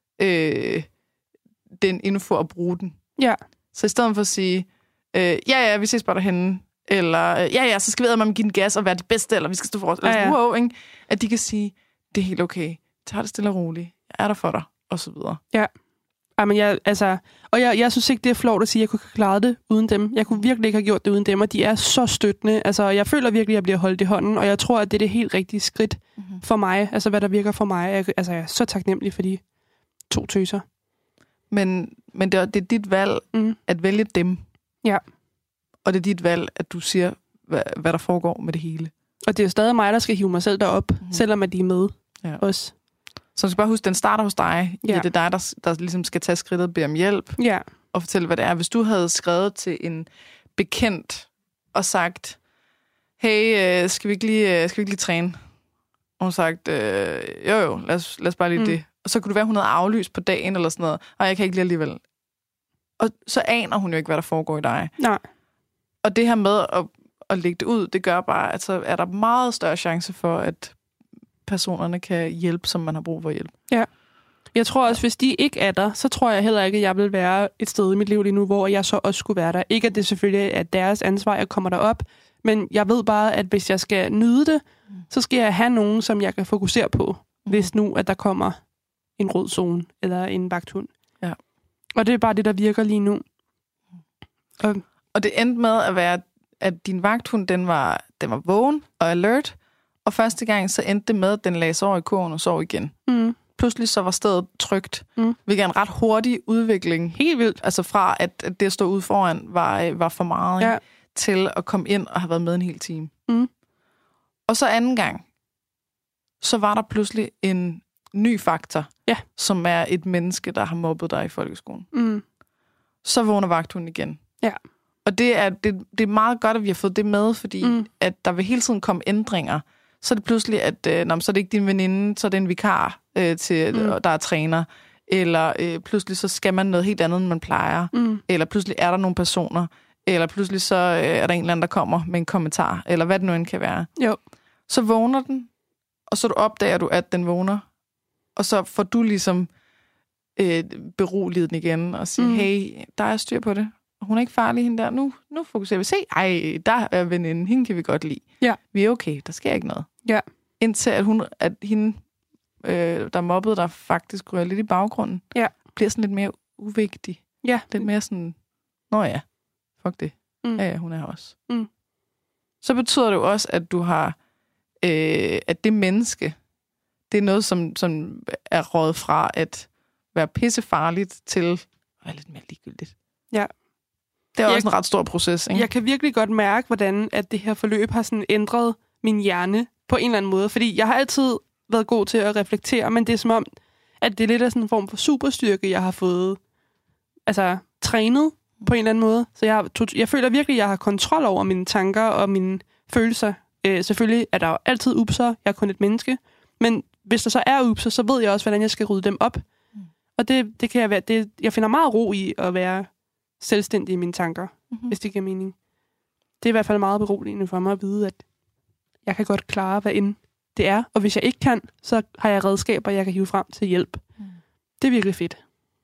øh, den info og bruge den. Ja. Så i stedet for at sige, øh, ja, ja, vi ses bare derhenne, eller ja, ja, så skal vi med give den gas og være de bedste, eller vi skal stå for os, eller ja, ja. Wow, ikke? At de kan sige, det er helt okay, tag det stille og roligt, jeg er der for dig, og så videre. Ja, Jamen, jeg, altså, og jeg, jeg synes ikke, det er flot at sige, at jeg kunne have klaret det uden dem. Jeg kunne virkelig ikke have gjort det uden dem, og de er så støttende. Altså, jeg føler virkelig, at jeg bliver holdt i hånden, og jeg tror, at det er det helt rigtige skridt mm-hmm. for mig, altså hvad der virker for mig. Jeg, altså, jeg er så taknemmelig for de to tøser. Men, men det, er, det er dit valg mm. at vælge dem. Ja. Og det er dit valg, at du siger, hvad, hvad der foregår med det hele. Og det er stadig mig, der skal hive mig selv derop, mm-hmm. selvom at de er med ja. Også. Så du skal bare huske, den starter hos dig. Ja. Det er dig, der, der ligesom skal tage skridtet og bede om hjælp. Ja. Og fortælle, hvad det er. Hvis du havde skrevet til en bekendt og sagt, hey, skal vi ikke lige, skal vi ikke lige træne? Og hun sagt, øh, jo jo, lad os, lad os bare lige mm. det. Og så kunne det være, hun havde aflyst på dagen eller sådan noget. Og jeg kan ikke lige alligevel. Og så aner hun jo ikke, hvad der foregår i dig. Nej. Og det her med at, at lægge det ud, det gør bare, at så er der meget større chance for, at personerne kan hjælpe, som man har brug for hjælp. Ja. Jeg tror også, hvis de ikke er der, så tror jeg heller ikke, at jeg vil være et sted i mit liv lige nu, hvor jeg så også skulle være der. Ikke at det selvfølgelig er deres ansvar, at jeg kommer derop, men jeg ved bare, at hvis jeg skal nyde det, mm. så skal jeg have nogen, som jeg kan fokusere på, mm. hvis nu, at der kommer en rød zone eller en vagthund. Ja. Og det er bare det, der virker lige nu. Og, og det endte med at være, at din vagthund, den var, den var vågen og alert, og første gang så endte det med, at den lagde sig over i kurven og sov igen. Mm. Pludselig så var stedet trygt, mm. hvilket er en ret hurtig udvikling. Helt vildt. Altså fra, at, at det at stå ude foran var, var for meget, ja. til at komme ind og have været med en hel time. Mm. Og så anden gang, så var der pludselig en ny faktor, ja. som er et menneske, der har mobbet dig i folkeskolen. Mm. Så vågner vagthunden igen. Ja. Og det er, det, det er meget godt, at vi har fået det med, fordi mm. at der vil hele tiden komme ændringer. Så er det pludselig, at øh, nå, så er det ikke din veninde, så er det en vikar, øh, til, mm. der er træner. Eller øh, pludselig så skal man noget helt andet, end man plejer. Mm. Eller pludselig er der nogle personer. Eller pludselig så øh, er der en eller anden, der kommer med en kommentar. Eller hvad det nu end kan være. Jo. Så vågner den, og så opdager du, at den vågner. Og så får du ligesom øh, beroliget den igen og sige, mm. hey, der er styr på det. Hun er ikke farlig, hende der. Nu, nu fokuserer vi. Se, ej, der er veninden. Hende kan vi godt lide. Ja. Vi er okay. Der sker ikke noget. Ja. Indtil at, hun, at hende, øh, der mobbede, der faktisk rører lidt i baggrunden, ja. bliver sådan lidt mere uvigtig. Ja. Lidt mere sådan, nå ja, fuck det. Mm. Ja, ja, hun er her også. Mm. Så betyder det jo også, at du har, øh, at det menneske, det er noget, som, som er rådet fra at være pissefarligt til at være lidt mere ligegyldigt. Ja. Det er jeg, også en ret stor proces, ikke? Jeg kan virkelig godt mærke, hvordan at det her forløb har sådan ændret min hjerne på en eller anden måde. Fordi jeg har altid været god til at reflektere, men det er som om, at det er lidt af sådan en form for superstyrke, jeg har fået altså, trænet på en eller anden måde. Så jeg, jeg føler virkelig, at jeg har kontrol over mine tanker og mine følelser Øh, selvfølgelig er der jo altid upser. Jeg er kun et menneske. Men hvis der så er upser, så ved jeg også, hvordan jeg skal rydde dem op. Mm. Og det, det kan jeg være... Det, jeg finder meget ro i at være selvstændig i mine tanker, mm-hmm. hvis det giver mening. Det er i hvert fald meget beroligende for mig at vide, at jeg kan godt klare, hvad end det er. Og hvis jeg ikke kan, så har jeg redskaber, jeg kan hive frem til hjælp. Mm. Det er virkelig fedt.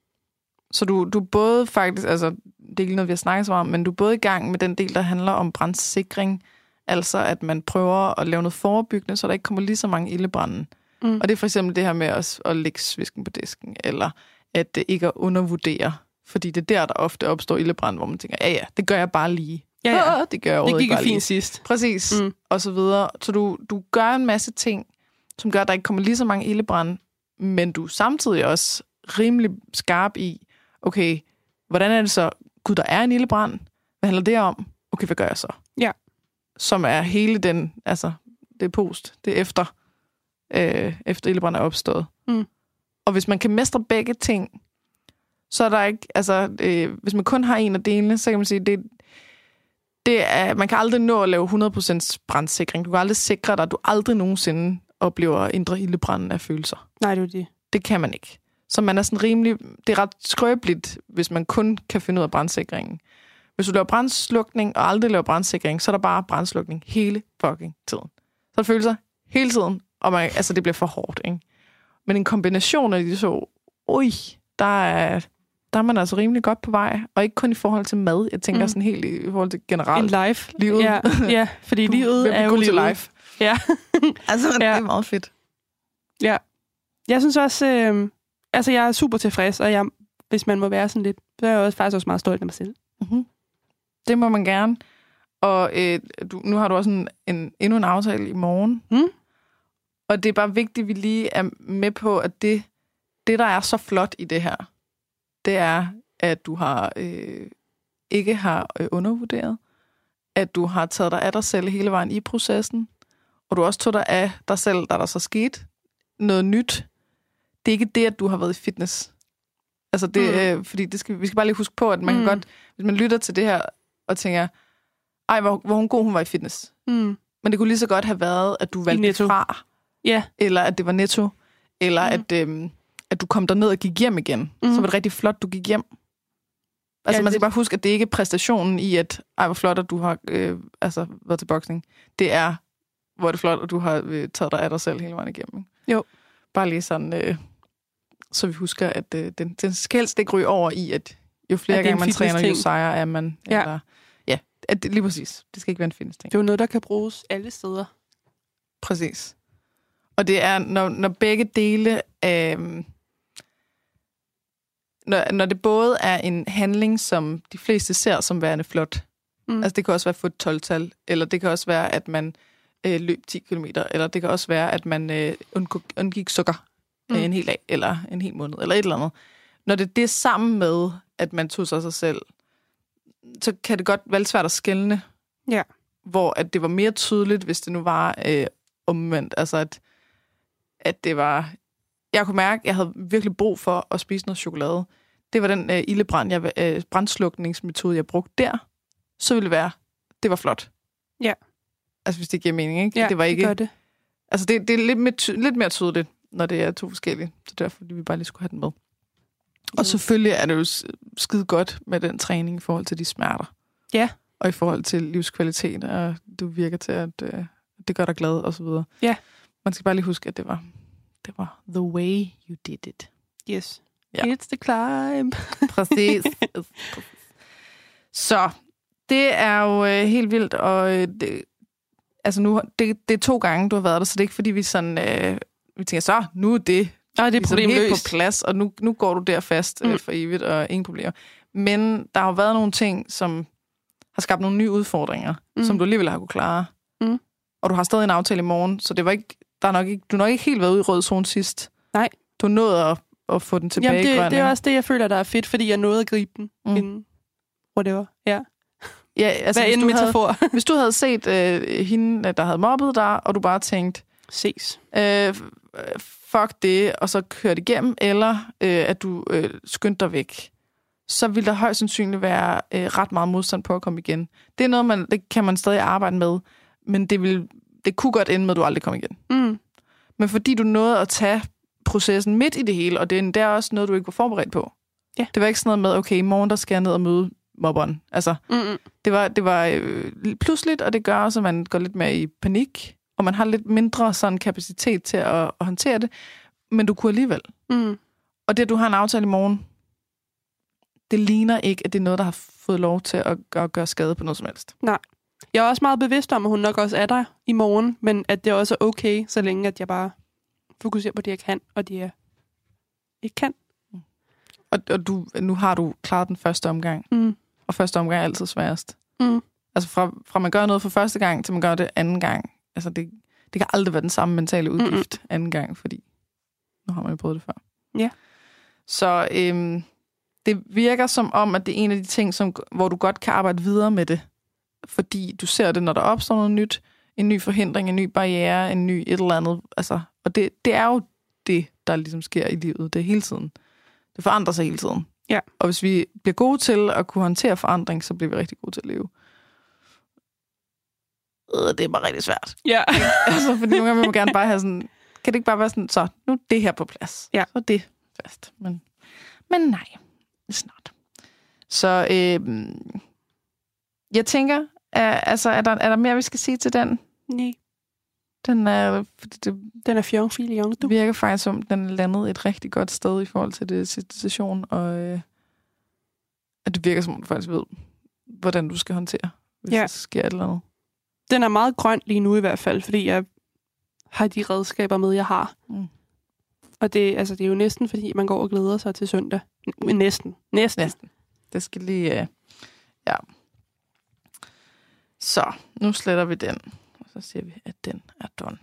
Så du, du er både faktisk, altså det er ikke noget, vi har snakket så meget om, men du er både i gang med den del, der handler om brandsikring, altså at man prøver at lave noget forebyggende, så der ikke kommer lige så mange ildebrande. Mm. Og det er for eksempel det her med at, at lægge svisken på disken, eller at det ikke at undervurdere, fordi det er der, der ofte opstår ildebrand, hvor man tænker, ja ja, det gør jeg bare lige. Ja, ja. Oh, det gør jeg det gik bare fint lige. sidst. Præcis, mm. og så videre. Så du, du gør en masse ting, som gør, at der ikke kommer lige så mange ildebrande, men du er samtidig også rimelig skarp i, okay, hvordan er det så? Gud, der er en ildebrand. Hvad handler det om? Okay, hvad gør jeg så? Ja. Som er hele den, altså, det er post, det er efter, øh, efter ildebrand er opstået. Mm. Og hvis man kan mestre begge ting, så er der ikke, altså, øh, hvis man kun har en af delene, så kan man sige, det, det er, man kan aldrig nå at lave hundrede procent brandsikring. Du kan aldrig sikre dig, at du aldrig nogensinde oplever indre ildebranden af følelser. Nej, det er det. Det kan man ikke. Så man er sådan rimelig... Det er ret skrøbeligt, hvis man kun kan finde ud af brandsikringen. Hvis du laver brandslukning og aldrig laver brandsikring, så er der bare brandslukning hele fucking tiden. Så det føles hele tiden, og man, altså, det bliver for hårdt, ikke? Men en kombination af de så... Ui, der er, der er man altså rimelig godt på vej. Og ikke kun i forhold til mad. Jeg tænker mm. sådan helt i forhold til generelt. En life. Livet. Ja, ja, fordi livet er jo livet. Life. Ja. Altså, det ja. er meget fedt. Ja. Jeg synes også... Øh, altså, jeg er super tilfreds, og jeg, hvis man må være sådan lidt, så er jeg også, faktisk også meget stolt af mig selv. Mm-hmm. Det må man gerne. Og øh, du, nu har du også en, en, endnu en aftale i morgen. Mm. Og det er bare vigtigt, at vi lige er med på, at det, det der er så flot i det her, det er, at du har øh, ikke har øh, undervurderet, at du har taget dig af dig selv hele vejen i processen, og du også tog dig af dig selv, da der så skete noget nyt. Det er ikke det, at du har været i fitness. Altså det, mm. øh, fordi det skal, vi skal bare lige huske på, at man mm. kan godt, hvis man lytter til det her og tænker, ej, hvor, hvor hun god hun var i fitness. Mm. Men det kunne lige så godt have været, at du valgte fra. Ja. Eller at det var netto. Eller mm. at, øhm, at du kom derned og gik hjem igen. Mm. Så var det rigtig flot, du gik hjem. Altså ja, man skal det... bare huske, at det ikke er præstationen i, at ej, hvor flot, at du har øh, altså, været til boksning. Det er, hvor det er flot, at du har øh, taget dig af dig selv hele vejen igennem. Ikke? Jo. Bare lige sådan, øh, så vi husker, at øh, den, den skal helst ikke ryge over i, at jo flere gange man træner, jo sejere er man. Ja. Eller, ja, at det, lige præcis. Det skal ikke være en fitness-ting. Det er jo noget, der kan bruges alle steder. Præcis. Og det er, når, når begge dele af... Når, når det både er en handling, som de fleste ser som værende flot. Mm. Altså det kan også være at få et tolv-tal, eller det kan også være, at man øh, løb ti kilometer, eller det kan også være, at man øh, undgik, undgik sukker mm. øh, en hel dag, eller en hel måned, eller et eller andet. Når det er det sammen med, at man tog sig sig selv, så kan det godt være svært at skelne. Ja. Hvor at det var mere tydeligt, hvis det nu var øh, omvendt. Altså at, at det var... Jeg kunne mærke, at jeg havde virkelig brug for at spise noget chokolade. Det var den øh, ildebrand, jeg, øh, brandslukningsmetode, jeg brugte der. Så ville det være, det var flot. Ja. Altså, hvis det giver mening, ikke? Ja, det var ikke, det gør det. Altså, det, det er lidt mere, ty- lidt mere tydeligt, når det er to forskellige. Så derfor vi bare lige skulle have den med. Og mm. selvfølgelig er det jo skide godt med den træning i forhold til de smerter. Ja. Og i forhold til livskvalitet, og du virker til, at øh, det gør dig glad, og så videre. Ja. Man skal bare lige huske, at det var... Det var the way you did it. Yes. Ja. It's the climb. Præcis. Så det er jo øh, helt vildt, og øh, det, altså nu, det, det er to gange, du har været der, så det er ikke fordi, vi sådan, øh, vi tænker, så nu er det, ah, det er ligesom helt på plads, og nu, nu går du der fast mm. øh, for evigt, og ingen problemer. Men der har jo været nogle ting, som har skabt nogle nye udfordringer, mm. som du alligevel har kunne klare. Mm. Og du har stadig en aftale i morgen, så det var ikke, der er nok ikke, du har nok ikke helt været ude i rød zone sidst. Nej. Du nåede at, at få den tilbage Jamen det, i grøn. det er også det, jeg føler, der er fedt, fordi jeg nåede at gribe den. Mm. Inden whatever. Ja. Ja, altså, hvad en metafor. Havde, hvis du havde set øh, hende, der havde mobbet dig, og du bare tænkt, ses. Øh, fuck det, og så kørte igennem, eller øh, at du øh, skyndte dig væk, så vil der højst sandsynligt være øh, ret meget modstand på at komme igen. Det er noget, man, det kan man stadig arbejde med, men det vil, det kunne godt ende med, at du aldrig kom igen. Mm. Men fordi du nåede at tage processen midt i det hele, og det er også noget, du ikke var forberedt på. Ja. Det var ikke sådan noget med, okay, i morgen der skal jeg ned og møde mobberen. Altså, Mm-mm. det var, det var øh, pludseligt, og det gør også, at man går lidt mere i panik, og man har lidt mindre sådan kapacitet til at, at håndtere det, men du kunne alligevel. Mm. Og det, at du har en aftale i morgen, det ligner ikke, at det er noget, der har fået lov til at, at gøre skade på noget som helst. Nej. Jeg er også meget bevidst om, at hun nok også er der i morgen, men at det også er okay, så længe at jeg bare fokuserer på det, jeg kan, og det jeg ikke kan. Og, og du, nu har du klaret den første omgang, Mm. og første omgang er altid sværest. Mm. Altså fra, fra man gør noget for første gang, til man gør det anden gang. Altså det, det kan aldrig være den samme mentale udgift Mm-mm. anden gang, fordi nu har man jo prøvet det før. Ja. Så øhm, det virker som om, at det er en af de ting, som, hvor du godt kan arbejde videre med det. Fordi du ser det, når der opstår noget nyt. En ny forhindring, en ny barriere, en ny et eller andet. Altså, og det, det er jo det, der ligesom sker i livet. Det er hele tiden. Det forandrer sig hele tiden. Ja. Og hvis vi bliver gode til at kunne håndtere forandring, så bliver vi rigtig gode til at leve. Øh, det er bare rigtig svært. Ja. Altså, fordi nogle gange vil man gerne bare have sådan, kan det ikke bare være sådan, så nu er det her på plads. Ja. Så er det fast. Men, men nej, snart. Så øh, jeg tænker, er, altså, er der, er der mere, vi skal sige til den? Nej. Den er, fordi det Den er fjong, fil, jong, du. virker faktisk som, den er landet et rigtig godt sted i forhold til det sidste station, og øh, at det virker som, du faktisk ved, hvordan du skal håndtere, hvis Ja. der sker et eller andet. Den er meget grøn lige nu i hvert fald, fordi jeg har de redskaber med, jeg har. Mm. Og det, altså, det er jo næsten, fordi man går og glæder sig til søndag. Men næsten. Næsten. Næsten. Det skal lige... Øh, ja. Så, nu sletter vi den. Og så siger vi, at den er done.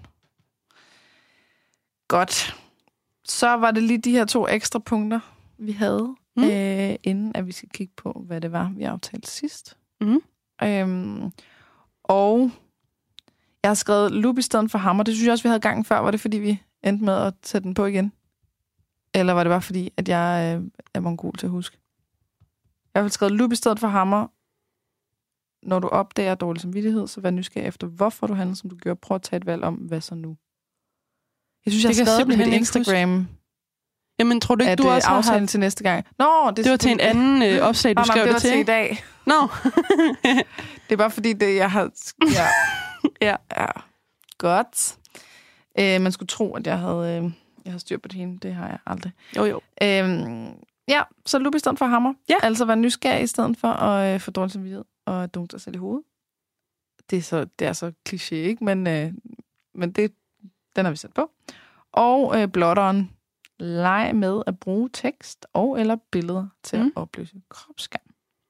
Godt. Så var det lige de her to ekstra punkter, vi havde, mm. øh, inden at vi skal kigge på, hvad det var, vi aftalte sidst. Mm. Øhm, og jeg har skrevet loop i stedet for hammer. Det synes jeg også, vi havde gangen før. Var det, fordi vi endte med at sætte den på igen? Eller var det bare fordi, at jeg øh, er mongol til at huske? Jeg har skrevet loop i stedet for hammer. Når du opdager dårlig samvittighed, så vær nysgerrig efter, hvorfor du handler, som du gjorde. Prøv at tage et valg om, hvad så nu? Jeg synes, jeg har skrevet på mit Instagram, Jamen, tror du ikke, at du også har aftalen haft... til næste gang. Nå, det, det var til en anden øh, opslag, du Nå, skrev det, det til. til. Det var til i dag. Nå. Det er bare fordi, det jeg har... Ja. ja. ja. Godt. Øh, man skulle tro, at jeg havde, øh, jeg havde styr på det hele. Det har jeg aldrig. Jo, jo. Øhm, ja, så loop i stedet for hammer. Ja. Altså være nysgerrig i stedet for at øh, få dårlig samvittighed og dunke dig selv i hovedet. Det er så, det er så kliché, ikke? Men, øh, men det, den har vi sat på. Og øh, blotteren. Leg med at bruge tekst og eller billeder til mm. at opløse kropsskam.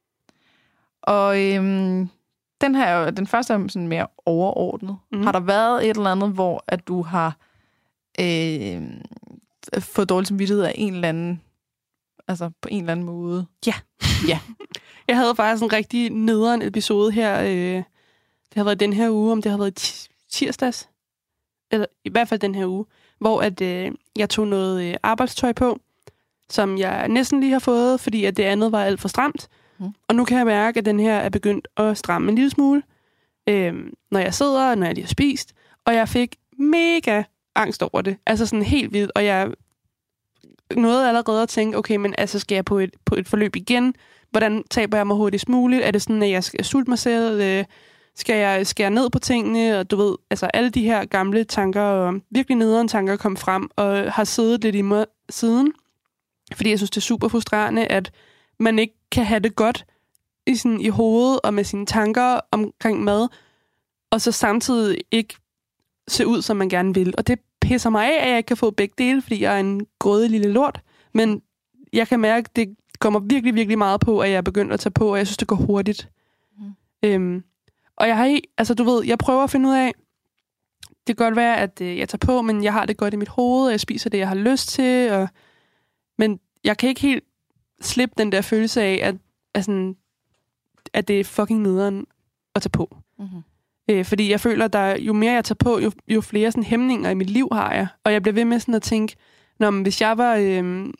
Og øhm, den her er jo, den første er sådan mere overordnet. Mm. Har der været et eller andet, hvor at du har øh, fået dårlig samvittighed af en eller anden, altså på en eller anden måde? Ja. Ja. Jeg havde faktisk en rigtig nederen episode her. Øh, det har været den her uge, om det har været tirsdags. Eller i hvert fald den her uge. Hvor at, øh, jeg tog noget øh, arbejdstøj på, som jeg næsten lige har fået, fordi at det andet var alt for stramt. Mm. Og nu kan jeg mærke, at den her er begyndt at stramme en lille smule, øh, når jeg sidder, når jeg lige har spist. Og jeg fik mega angst over det. Altså sådan helt vildt. Og jeg nåede allerede at tænke, okay, men altså skal jeg på et, på et forløb igen? Hvordan taber jeg mig hurtigst muligt? Er det sådan, at jeg skal sulte mig selv? Øh, Skal jeg skære ned på tingene, og du ved, altså alle de her gamle tanker, og virkelig nederen tanker kom frem, og har siddet lidt i mig siden. Fordi jeg synes, det er super frustrerende, at man ikke kan have det godt i, sådan, i hovedet, og med sine tanker omkring mad, og så samtidig ikke se ud, som man gerne vil. Og det pisser mig af, at jeg ikke kan få begge dele, fordi jeg er en grådig lille lort. Men jeg kan mærke, at det kommer virkelig, virkelig meget på, at jeg er begyndt at tage på, og jeg synes, det går hurtigt. Mm. Øhm, Og jeg har, altså du ved, jeg prøver at finde ud af, det kan godt være, at øh, jeg tager på, men jeg har det godt i mit hoved, og jeg spiser det, jeg har lyst til, og, men jeg kan ikke helt slippe den der følelse af, at, altså, at det er fucking nederen at tage på. Mm-hmm. Øh, fordi jeg føler, at jo mere jeg tager på, jo, jo flere sådan, hæmninger i mit liv har jeg, og jeg bliver ved med sådan at tænke, nå, men hvis jeg var, øh,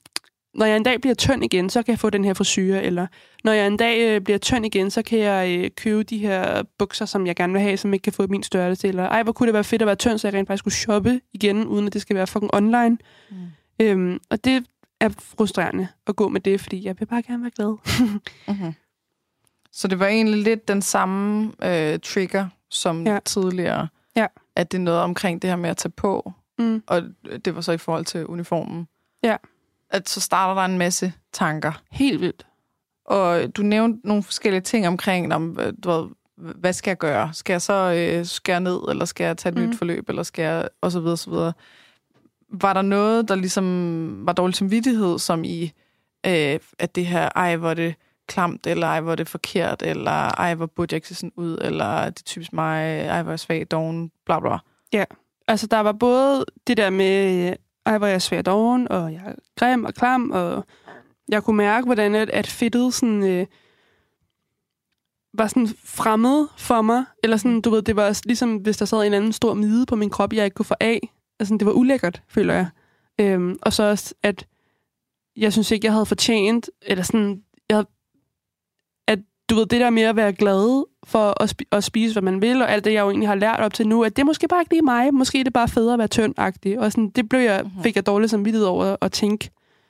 når jeg en dag bliver tynd igen, så kan jeg få den her frisyre, eller når jeg en dag øh, bliver tynd igen, så kan jeg øh, købe de her bukser, som jeg gerne vil have, som ikke kan få min størrelse, eller ej, hvor kunne det være fedt at være tynd, så jeg rent faktisk skulle shoppe igen, uden at det skal være fucking online. Mm. Øhm, og det er frustrerende at gå med det, fordi jeg vil bare gerne være glad. mm-hmm. Så det var egentlig lidt den samme øh, trigger, som ja. tidligere, ja. at det er noget omkring det her med at tage på, mm. og det var så i forhold til uniformen. Ja. At så starter der en masse tanker. Helt vildt. Og du nævnte nogle forskellige ting omkring, om, du ved, hvad skal jeg gøre? Skal jeg så øh, skære ned, eller skal jeg tage et mm. nyt forløb, eller skal jeg, og så videre, så videre. Var der noget, der ligesom var dårlig samvittighed, som i, øh, at det her, ej, hvor det klamt, eller ej, hvor det forkert, eller ej, hvor burde jeg ikke se sådan ud, eller det er typisk mig, ej, hvor jeg svag, doven, bla bla. Ja, altså der var både det der med, ej, hvor jeg er svag, doven, og jeg er grim og klam, og jeg kunne mærke, hvordan at, at fedtet sådan, øh, var sådan fremmed for mig, eller sådan, du ved, det var ligesom, hvis der sad en anden stor mide på min krop, jeg ikke kunne få af. Altså, det var ulækkert, føler jeg. Øhm, og så også, at jeg synes ikke, jeg havde fortjent, eller sådan, jeg havde, at du ved, det der med at være glad for at, spi- at spise, hvad man vil, og alt det, jeg jo egentlig har lært op til nu, at det er måske bare ikke lige mig, måske er det bare federe at være tynd-agtig. Og sådan, det blev jeg, fik jeg dårligt samvittighed over at tænke,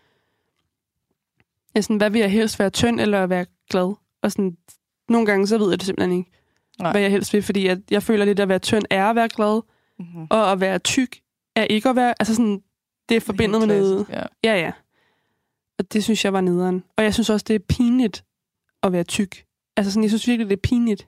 ja, sådan, hvad vil jeg helst være tynd, eller være glad? Og sådan, nogle gange, så ved jeg det simpelthen ikke, Nej. hvad jeg helst vil, fordi at jeg føler, at det at være tynd er at være glad, mm-hmm. og at være tyk er ikke at være, altså sådan, det er forbindet med noget. Ja. ja, ja. Og det synes jeg var nederen. Og jeg synes også, det er pinligt at være tyk. Altså sådan, jeg synes virkelig, det er pinligt.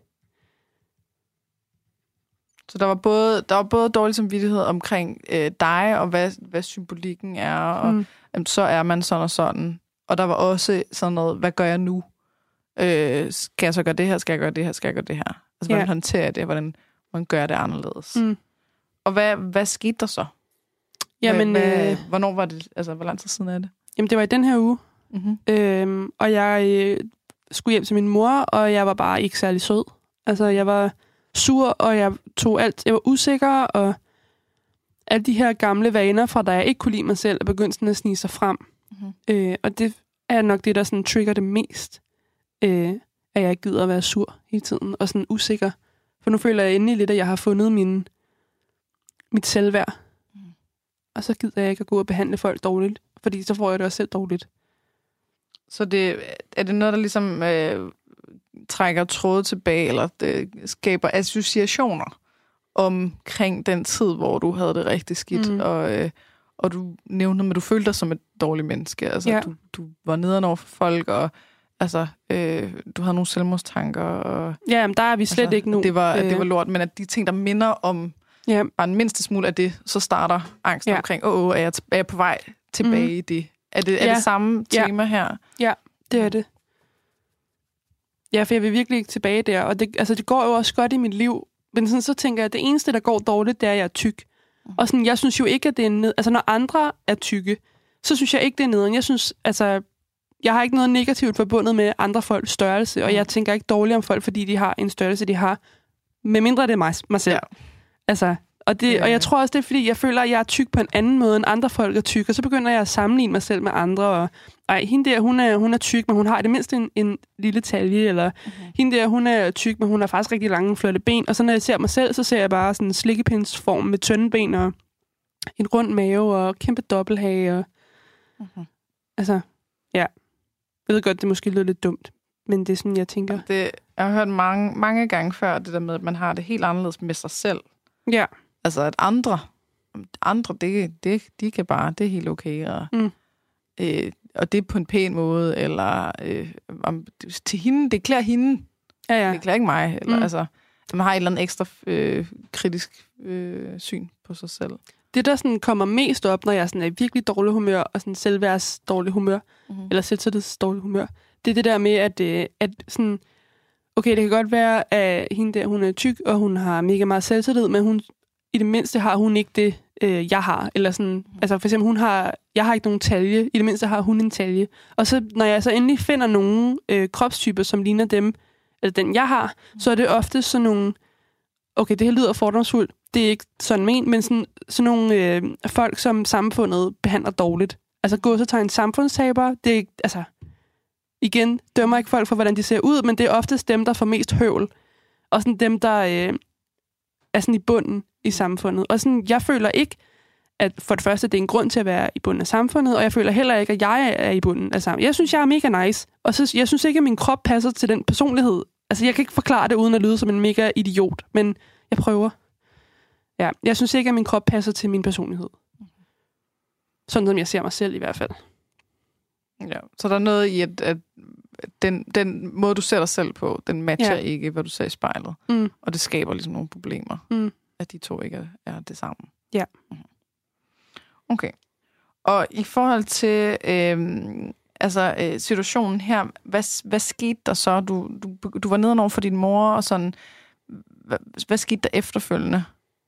Så der var både, der var både dårlig samvittighed omkring øh, dig, og hvad, hvad symbolikken er, og mm. jamen, så er man sådan og sådan. Og der var også sådan noget, hvad gør jeg nu? Øh, skal jeg så gøre det her? Skal jeg gøre det her? Skal jeg gøre det her? Altså, hvordan ja. håndterer jeg det? Hvordan, hvordan gør jeg det anderledes? Mm. Og hvad, hvad skete der så? Jamen, hvad, øh, hvornår var det? Altså, hvor lang tid siden er det? Jamen, det var i den her uge. Mm-hmm. Øhm, og jeg øh, skulle hjem til min mor, og jeg var bare ikke særlig sød. Altså, jeg var sur, og jeg tog alt. Jeg var usikker, og alle de her gamle vaner fra, da jeg ikke kunne lide mig selv, er begyndt sådan at snige sig frem. Mm-hmm. Øh, og det er nok det, der sådan trigger det mest. Øh, at jeg ikke gider at være sur hele tiden, og sådan usikker. For nu føler jeg endelig lidt, at jeg har fundet min, mit selvværd. Mm. Og så gider jeg ikke at gå og behandle folk dårligt, fordi så får jeg det også selv dårligt. Så det, er det noget, der ligesom øh, trækker tråde tilbage, eller det skaber associationer omkring den tid, hvor du havde det rigtig skidt, mm. og, øh, og du nævnte, at du følte dig som et dårligt menneske. Altså, ja. du, du var nederen over for folk, og altså, øh, du havde nogle selvmordstanker. Og, ja, men der er vi slet altså, ikke nu. Det var, øh. det var lort, men at de ting, der minder om ja. bare en mindste smule af det, så starter angsten ja. omkring, åh, oh, er, jeg er jeg på vej tilbage mm. i det? Er det, er ja. det samme tema ja. her? Ja, det er det. Ja, for jeg vil virkelig ikke tilbage der, og det, altså, det går jo også godt i mit liv, men sådan, så tænker jeg, at det eneste, der går dårligt, det er, at jeg er tyk. Mm. Og sådan, jeg synes jo ikke, at det er ned... Altså, når andre er tykke, så synes jeg ikke, det er nederen. Jeg synes, altså... Jeg har ikke noget negativt forbundet med andre folks størrelse, og jeg tænker ikke dårligt om folk, fordi de har en størrelse, de har. Med mindre det er mig, mig selv. Ja. Altså, og, det, ja. og jeg tror også, det er, fordi jeg føler, at jeg er tyk på en anden måde, end andre folk er tyk, og så begynder jeg at sammenligne mig selv med andre, og ej, hende der, hun er, hun er tyk, men hun har i det mindste en, en lille talje, eller mm-hmm. hende der, hun er tyk, men hun har faktisk rigtig lange, flotte ben, og så når jeg ser mig selv, så ser jeg bare sådan en slikkepindsform med tynde ben, og en rund mave, og kæmpe dobbelthage, og mm-hmm. altså, ja. Jeg ved godt, det måske lyder lidt dumt, men det er sådan, jeg tænker. Det, jeg har hørt mange, mange gange før, det der med, at man har det helt anderledes med sig selv. Ja. Altså, at andre, andre det, det, de kan bare, det er helt okay. Og, mm. øh, og det er på en pæn måde, eller øh, om, til hende, det klæder hende. Ja, ja. Det klæder ikke mig. Eller, mm. altså, man har et eller andet ekstra øh, kritisk øh, syn på sig selv. Det, der sådan kommer mest op, når jeg sådan er i virkelig dårlig humør, og sådan selvværds dårlig humør, mm-hmm. eller selvtilleds dårlig humør, det er det der med, at, at sådan, okay, det kan godt være, at hende der, hun er tyk, og hun har mega meget selvtillid, men hun, i det mindste har hun ikke det, øh, jeg har. Eller sådan, mm-hmm. altså for eksempel, hun har, jeg har ikke nogen talje, i det mindste har hun en talje. Og så, når jeg så endelig finder nogle øh, kropstyper, som ligner dem, eller den, jeg har, mm-hmm. så er det ofte sådan nogle, okay, det her lyder fordomsfuldt, det er ikke sådan men, men sådan, sådan nogle øh, folk, som samfundet behandler dårligt. Altså gåsetegn samfundstaber, det er, altså, igen, dømmer ikke folk for, hvordan de ser ud, men det er oftest dem, der får mest høvl. Og sådan dem, der øh, er sådan i bunden i samfundet. Og sådan, jeg føler ikke, at for det første, det er en grund til at være i bunden af samfundet, og jeg føler heller ikke, at jeg er i bunden af samfundet. Jeg synes, jeg er mega nice, og så, jeg synes ikke, at min krop passer til den personlighed. Altså, jeg kan ikke forklare det, uden at lyde som en mega idiot, men jeg prøver. Ja, jeg synes ikke, at min krop passer til min personlighed. Sådan som jeg ser mig selv i hvert fald. Ja, så der er noget i, at, at den, den måde, du ser dig selv på, den matcher ja. ikke, hvad du ser i spejlet. Mm. Og det skaber ligesom nogle problemer, mm. at de to ikke er, er det samme. Ja. Okay. Og i forhold til øhm, altså, øh, situationen her, hvad, hvad skete der så? Du, du, du var nede over for din mor, og sådan, hvad, hvad skete der efterfølgende?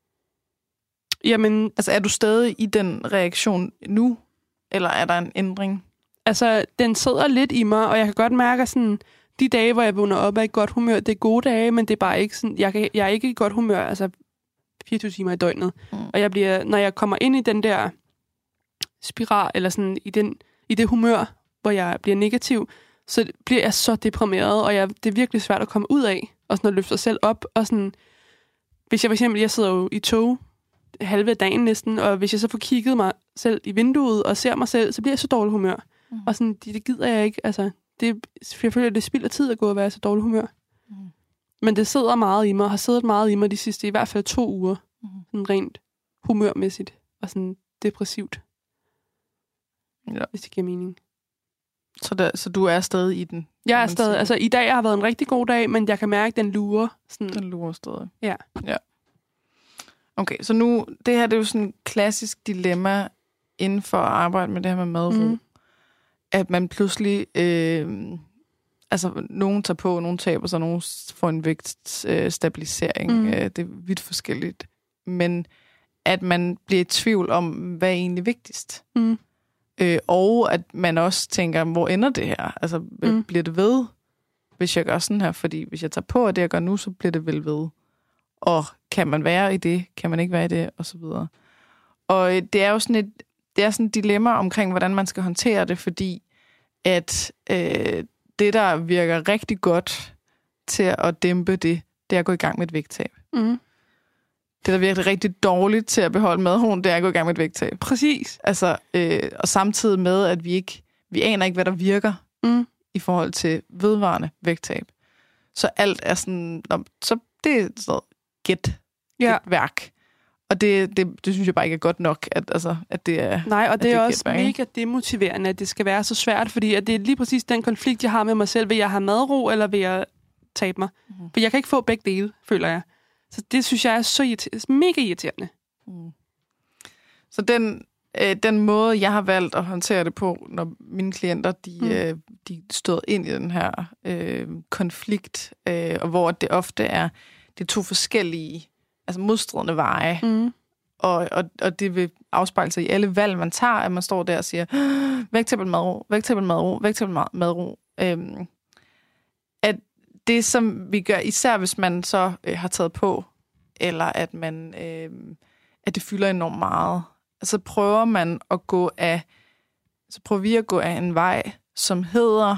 Jamen, altså, er du stadig i den reaktion nu, eller er der en ændring? Altså, den sidder lidt i mig, og jeg kan godt mærke, at sådan, de dage, hvor jeg vågner op, er i godt humør. Det er gode dage, men det er bare ikke sådan, jeg, kan, jeg er ikke i godt humør, altså fireogtyve timer i døgnet. Mm. Og jeg bliver, når jeg kommer ind i den der spiral, eller sådan i, den, i det humør, hvor jeg bliver negativ, så bliver jeg så deprimeret, og jeg, det er virkelig svært at komme ud af, og sådan at løfte sig selv op, og sådan, hvis jeg for eksempel, jeg sidder jo i tog, halve dagen næsten, og hvis jeg så får kigget mig selv i vinduet, og ser mig selv, så bliver jeg så dårlig humør. Mm. Og sådan, det, det gider jeg ikke. Altså, det, jeg føler, det spilder tid at gå og være så dårlig humør. Mm. Men det sidder meget i mig, og har siddet meget i mig de sidste, i hvert fald to uger. Mm. Sådan rent humørmæssigt, og sådan depressivt. Ja. Hvis det giver mening. Så, der, så du er stadig i den? Jeg er stadig, altså i dag har været en rigtig god dag, men jeg kan mærke, at den lurer. Sådan. Den lurer stadig? Ja. Ja. Okay, så nu, det her det er jo sådan et klassisk dilemma inden for at arbejde med det her med madro. Mm. At man pludselig, øh, altså nogen tager på, nogen taber sig, nogen får en vægtstabilisering. Øh, mm. øh, det er vidt forskelligt. Men at man bliver i tvivl om, hvad er egentlig vigtigst. Mm. Øh, og at man også tænker, hvor ender det her? Altså, mm. bliver det ved, hvis jeg gør sådan her? Fordi hvis jeg tager på, og det jeg gør nu, så bliver det vel ved. Og kan man være i det? Kan man ikke være i det? Og så videre. Og det er jo sådan et, det er sådan et dilemma omkring, hvordan man skal håndtere det, fordi at øh, det, der virker rigtig godt til at dæmpe det, det er at gå i gang med et vægttab. Mm. Det, der virker rigtig dårligt til at beholde madhorn, det er at gå i gang med et vægttab. Præcis. Altså, øh, og samtidig med, at vi ikke, vi aner ikke, hvad der virker mm. i forhold til vedvarende vægttab. Så alt er sådan, så det er sådan gæt, ja. værk. Og det, det, det synes jeg bare ikke er godt nok, at, altså, at det er... Nej, og det er, det er også mega demotiverende, at det skal være så svært, fordi at det er lige præcis den konflikt, jeg har med mig selv. Vil jeg have madro, eller vil jeg tabe mig? Mm. For jeg kan ikke få begge dele, føler jeg. Så det synes jeg er så irriterende, mega irriterende. Mm. Så den, øh, den måde, jeg har valgt at håndtere det på, når mine klienter, de, mm. øh, de støder ind i den her øh, konflikt, øh, og hvor det ofte er, det er to forskellige, altså modstridende veje, mm. og, og, og det vil afspejle sig i alle valg, man tager, at man står der og siger, vægttabel madro, vægttabel madro, vægttabel madro. Øhm, at det, som vi gør, især hvis man så øh, har taget på, eller at man øh, at det fylder enormt meget, så prøver man at gå af, så prøver vi at gå af en vej, som hedder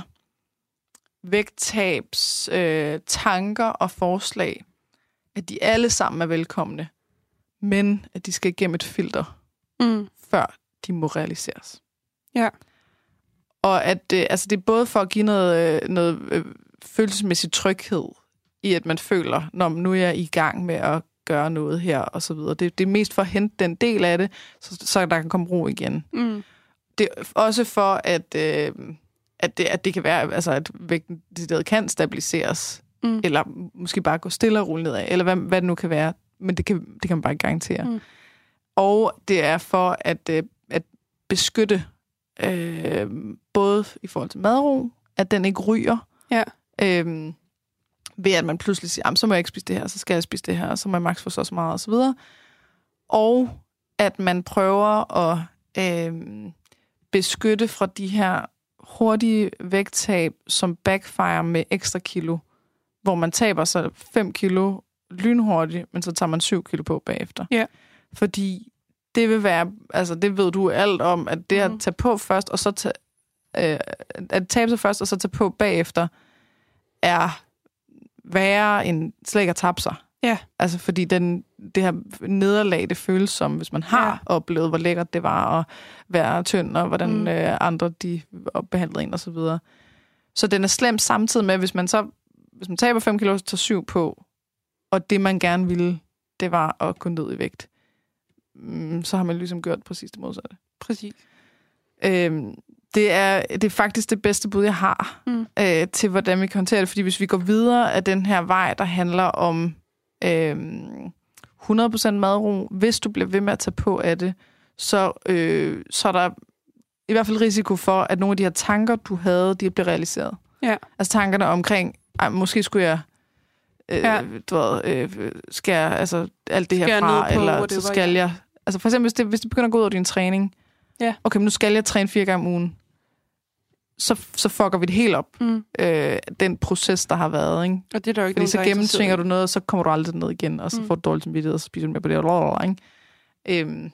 vægttabs øh, tanker og forslag, at de alle sammen er velkomne, men at de skal igennem et filter, mm. før de må realiseres. Ja. Og at øh, altså det er både for at give noget, øh, noget øh, følelsesmæssig tryghed i, at man føler, når nu er jeg i gang med at gøre noget her, og så videre. Det, det er mest for at hente den del af det, så, så der kan komme ro igen. Mm. Det er også for, at, øh, at, det, at det kan være, altså at vægten det kan stabiliseres, mm. eller måske bare gå stille og roligt nedad, eller hvad, hvad det nu kan være, men det kan, det kan man bare ikke garantere. Mm. Og det er for at, øh, at beskytte øh, både i forhold til madro, at den ikke ryger, ja. øh, ved at man pludselig siger, så må jeg ikke spise det her, så skal jeg spise det her, så må jeg maks få så, så meget, og så videre. Og at man prøver at øh, beskytte fra de her hurtige vægttab, som backfire med ekstra kilo, hvor man taber sig fem kilo lynhurtigt, men så tager man syv kilo på bagefter. Ja. Fordi det vil være, altså det ved du alt om, at det mm. at tage på først, og så tage, øh, at tabe sig først, og så tage på bagefter, er værre end slet ikke at tabe sig. Ja. Altså fordi den, det her nederlag, det føles som, hvis man har ja. oplevet, hvor lækkert det var at være tynd, og hvordan mm. øh, andre de behandlede en og så videre. Så den er slem samtidig med, hvis man så hvis man taber fem kilo, så tager syv på, og det man gerne ville, det var at gå ned i vægt. Så har man ligesom gjort præcis det modsatte. Præcis. Øhm, det, er, det er faktisk det bedste bud, jeg har mm. øh, til, hvordan vi kan håndtere det. Fordi hvis vi går videre af den her vej, der handler om øh, hundrede procent madro, hvis du bliver ved med at tage på af det, så, øh, så er der i hvert fald risiko for, at nogle af de her tanker, du havde, de bliver realiseret. Ja. Altså tankerne omkring, ej, måske skulle jeg øh, ja. du ved, øh, skal jeg, altså alt det her fra, eller så skal jeg... Altså for eksempel, hvis det, hvis det begynder at gå ud over din træning, ja. okay, men nu skal jeg træne fire gange om ugen, så, så fucker vi det helt op. Mm. Øh, den proces, der har været, ikke? Og det er der jo ikke Fordi nogen, så gennemtvinger du noget, og så kommer du aldrig ned igen, og så mm. får du dårligt samvittighed, og så spiser du med på det, og ikke? Øhm,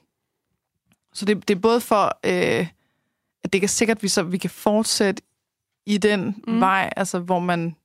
så det, det er både for, øh, at det kan sikkert, vi, så, vi kan fortsætte i den mm. vej, altså hvor man,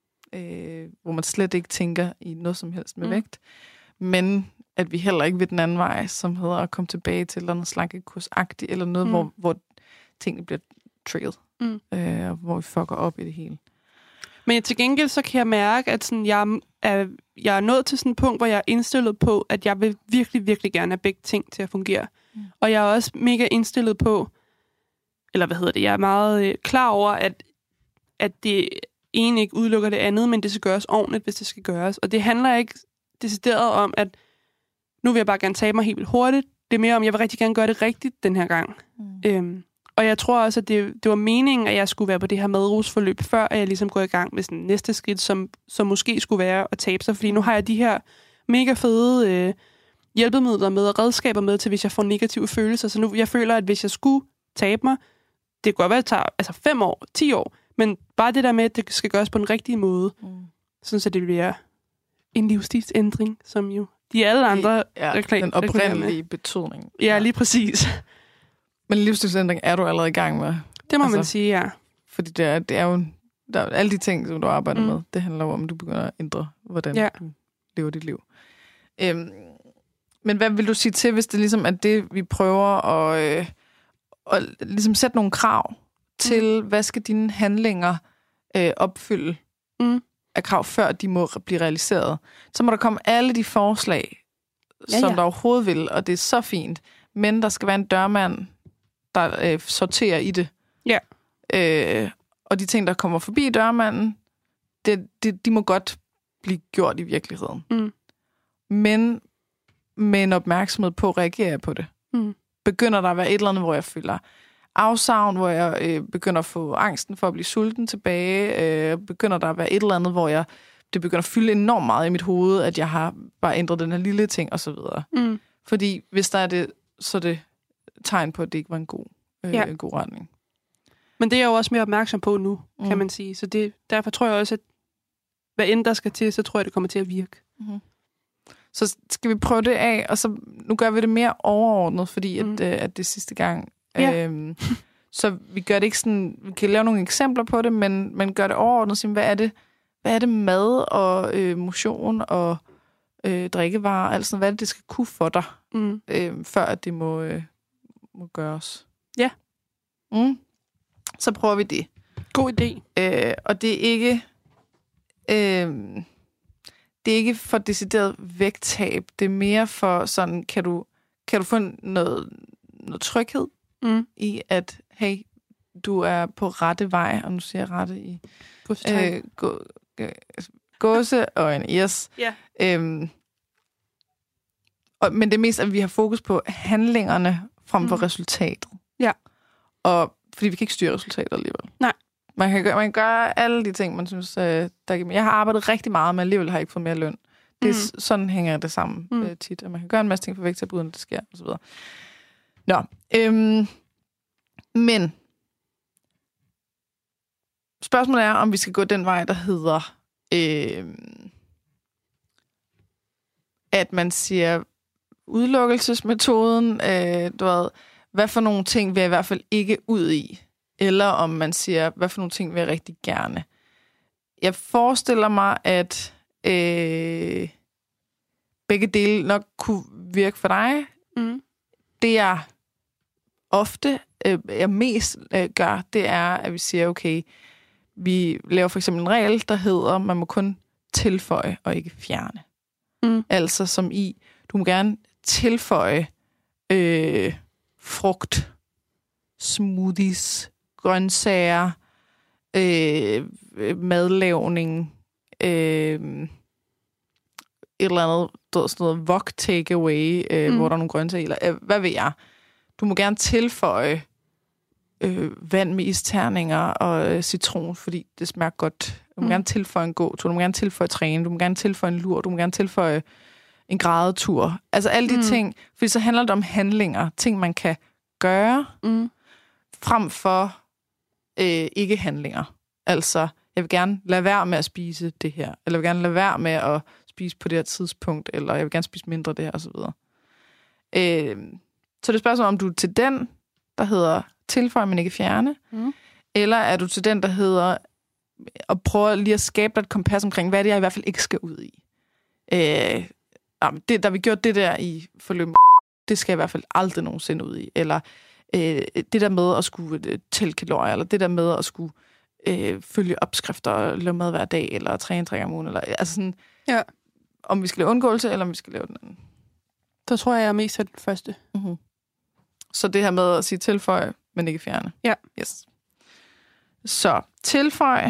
øh, hvor man slet ikke tænker i noget som helst med mm. vægt, men at vi heller ikke ved den anden vej, som hedder at komme tilbage til et eller andet slankekursagtigt, eller noget, mm. hvor, hvor tingene bliver trigget, mm. øh, hvor vi fucker op i det hele. Men til gengæld, så kan jeg mærke, at sådan, jeg, er, jeg er nået til sådan et punkt, hvor jeg er indstillet på, at jeg vil virkelig, virkelig gerne have begge ting til at fungere. Mm. Og jeg er også mega indstillet på, eller hvad hedder det, jeg er meget øh, klar over, at, at det ene ikke udelukker det andet, men det skal gøres ordentligt, hvis det skal gøres. Og det handler ikke decideret om, at nu vil jeg bare gerne tabe mig helt vildt hurtigt. Det er mere om, jeg vil rigtig gerne gøre det rigtigt den her gang. Mm. Øhm, og jeg tror også, at det, det var meningen, at jeg skulle være på det her madrusforløb, før at jeg ligesom går i gang med sådan næste skridt, som, som måske skulle være at tabe sig. Fordi nu har jeg de her mega fede øh, hjælpemidler med og redskaber med til, hvis jeg får negative følelser. Så nu jeg føler, at hvis jeg skulle tabe mig, det kunne godt være, at det tager altså fem år, ti år, men bare det der med, at det skal gøres på den rigtige måde, mm. sådan så det bliver en livsstilsændring, som jo de alle andre... Ja, reklam- den oprindelige betydning. Ja, ja, lige præcis. Men livsstilsændring er du allerede i gang med. Det må altså, man sige, ja. Fordi det er, det er jo... Der er alle de ting, som du arbejder mm. med, det handler jo om, at du begynder at ændre, hvordan ja. du lever dit liv. Øhm, men hvad vil du sige til, hvis det ligesom er det, vi prøver at, øh, at ligesom sætte nogle krav til, mm. hvad skal dine handlinger øh, opfylde mm. af krav, før de må blive realiseret? Så må der komme alle de forslag, ja, som ja. der overhovedet vil, og det er så fint. Men der skal være en dørmand, der øh, sorterer i det. Ja. Øh, og de ting, der kommer forbi dørmanden, det, det, de må godt blive gjort i virkeligheden. Mm. Men med en opmærksomhed på at reagere på det. Mm. Begynder der at være et eller andet, hvor jeg føler afsavn, hvor jeg øh, begynder at få angsten for at blive sulten tilbage. Øh, begynder der at være et eller andet, hvor jeg det begynder at fylde enormt meget i mit hoved, at jeg har bare ændret den her lille ting, og så videre. Mm. Fordi hvis der er det, så er det tegn på, at det ikke var en god, øh, ja. en god retning. Men det er jeg jo også mere opmærksom på nu, mm. kan man sige. Så det, derfor tror jeg også, at hvad end der skal til, så tror jeg, det kommer til at virke. Mm. Så skal vi prøve det af, og så nu gør vi det mere overordnet, fordi mm. at, øh, at det er sidste gang. Ja. Øhm, så vi gør det ikke sådan, vi kan lave nogle eksempler på det, men, men gør det overordnet, sige, hvad er det, hvad er det mad og øh, motion og øh, drikkevarer, altså hvad er det, det skal kunne for dig, mm. øh, før at det må, øh, må gøres. Ja. Mm. Så prøver vi det. God idé. Øh, og det er ikke øh, det er ikke for decideret vægttab, det er mere for sådan, kan du, kan du få noget, noget tryghed mm. i, at hey, du er på rette vej, og nu siger jeg rette i øh, gå, øh, gåse og en yes. Yeah. Øhm, og, men det er mest, at vi har fokus på handlingerne frem for mm. resultatet. Ja. Og fordi vi kan ikke styre resultatet alligevel. Nej. Man kan, gøre, man kan gøre alle de ting, man synes, øh, der kan. Jeg har arbejdet rigtig meget, men alligevel har jeg ikke fået mere løn. Det er, mm. Sådan hænger det sammen mm. øh, tit, at man kan gøre en masse ting for vægttab, uden det sker, og så videre. Nå, øhm, men spørgsmålet er, om vi skal gå den vej, der hedder, øh, at man siger, udelukkelsesmetoden. Øh, du ved, hvad for nogle ting vil jeg i hvert fald ikke ud i? Eller om man siger, hvad for nogle ting vil jeg rigtig gerne? Jeg forestiller mig, at øh, begge dele nok kunne virke for dig. Mm. Det jeg ofte, øh, jeg mest øh, gør, det er, at vi siger, okay, vi laver for eksempel en regel, der hedder, man må kun tilføje og ikke fjerne. Mm. Altså som i, du må gerne tilføje øh, frugt, smoothies, grøntsager, øh, madlavning, øh, et eller andet, du ved, sådan noget wok takeaway, øh, mm. hvor der er nogle grøntsager, eller øh, hvad ved jeg. Du må gerne tilføje øh, vand med isterninger og øh, citron, fordi det smager godt. Du må mm. gerne tilføje en gåtur, du må gerne tilføje træne, du må gerne tilføje en lur, du må gerne tilføje en gradetur. Altså alle de mm. ting, fordi så handler det om handlinger, ting man kan gøre, mm. frem for øh, ikke-handlinger. Altså, jeg vil gerne lade være med at spise det her, eller jeg vil gerne lade være med at spise på det her tidspunkt, eller jeg vil gerne spise mindre det her, og så videre. Øh, så det spørgsmål, om du er til den, der hedder tilføje, men ikke fjerne, mm. eller er du til den, der hedder at prøve lige at skabe et kompas omkring, hvad det er, jeg i hvert fald ikke skal ud i. Øh, det, da vi gjorde det der i forløb, det skal jeg i hvert fald aldrig nogensinde ud i. Eller øh, det der med at skulle øh, tælle kalorier, eller det der med at skulle øh, følge opskrifter og lave mad hver dag, eller træne tre gange om ugen, eller altså sådan, ja. Om vi skal lave undgåelse, eller om vi skal lave den anden. Så tror jeg, jeg er mest af den første. Mm-hmm. Så det her med at sige tilføje, men ikke fjerne. Ja. Yes. Så tilføje,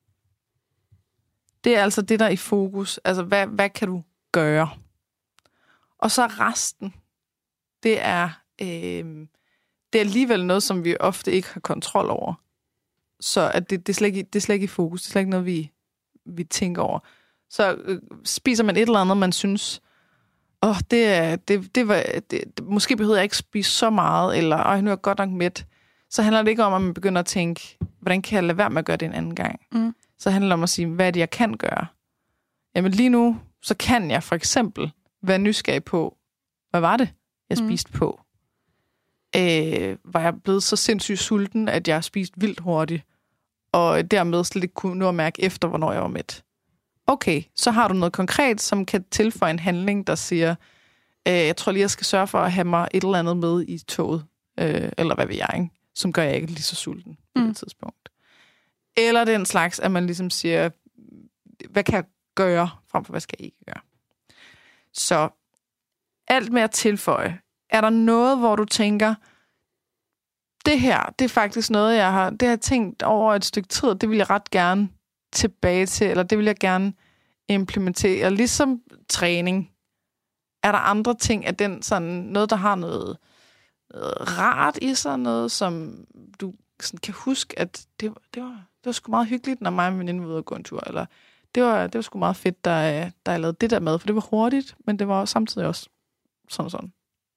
det er altså det, der er i fokus. Altså, hvad, hvad kan du gøre? Og så resten, det er, øh, det er alligevel noget, som vi ofte ikke har kontrol over. Så at det, det, er slet ikke, det er slet ikke i fokus. Det er slet ikke noget, vi, vi tænker over. Så øh, spiser man et eller andet, man synes, åh, oh, det er, det, det var, det, det, måske behøver jeg ikke spise så meget, eller åh, nu er jeg godt nok mæt. Så handler det ikke om, at man begynder at tænke, hvordan kan jeg lade være med at gøre det en anden gang? Mm. Så handler det om at sige, hvad er det, jeg kan gøre? Jamen lige nu, så kan jeg for eksempel være nysgerrig på, hvad var det, jeg spiste mm. på? Øh, var jeg blevet så sindssygt sulten, at jeg spiste vildt hurtigt, og dermed slet ikke kunne nå at mærke efter, hvornår jeg var mæt? Okay, så har du noget konkret, som kan tilføje en handling, der siger, øh, jeg tror lige, jeg skal sørge for at have mig et eller andet med i toget, øh, eller hvad ved jeg, ikke? Som gør jeg ikke lige så sulten på mm. det tidspunkt. Eller den slags, at man ligesom siger, hvad kan jeg gøre, frem for hvad skal jeg ikke gøre? Så alt med at tilføje. Er der noget, hvor du tænker, det her, det er faktisk noget, jeg har, det har jeg tænkt over et stykke tid, det vil jeg ret gerne tilbage til, eller det vil jeg gerne implementere. Ligesom træning. Er der andre ting af den, sådan noget, der har noget, noget rart i sig, noget, som du sådan kan huske, at det, det, var, det var sgu meget hyggeligt, når mig og min veninde var ude og gå en tur, eller det var, det var sgu meget fedt, der, der jeg lavede det der med, for det var hurtigt, men det var samtidig også sådan og sådan.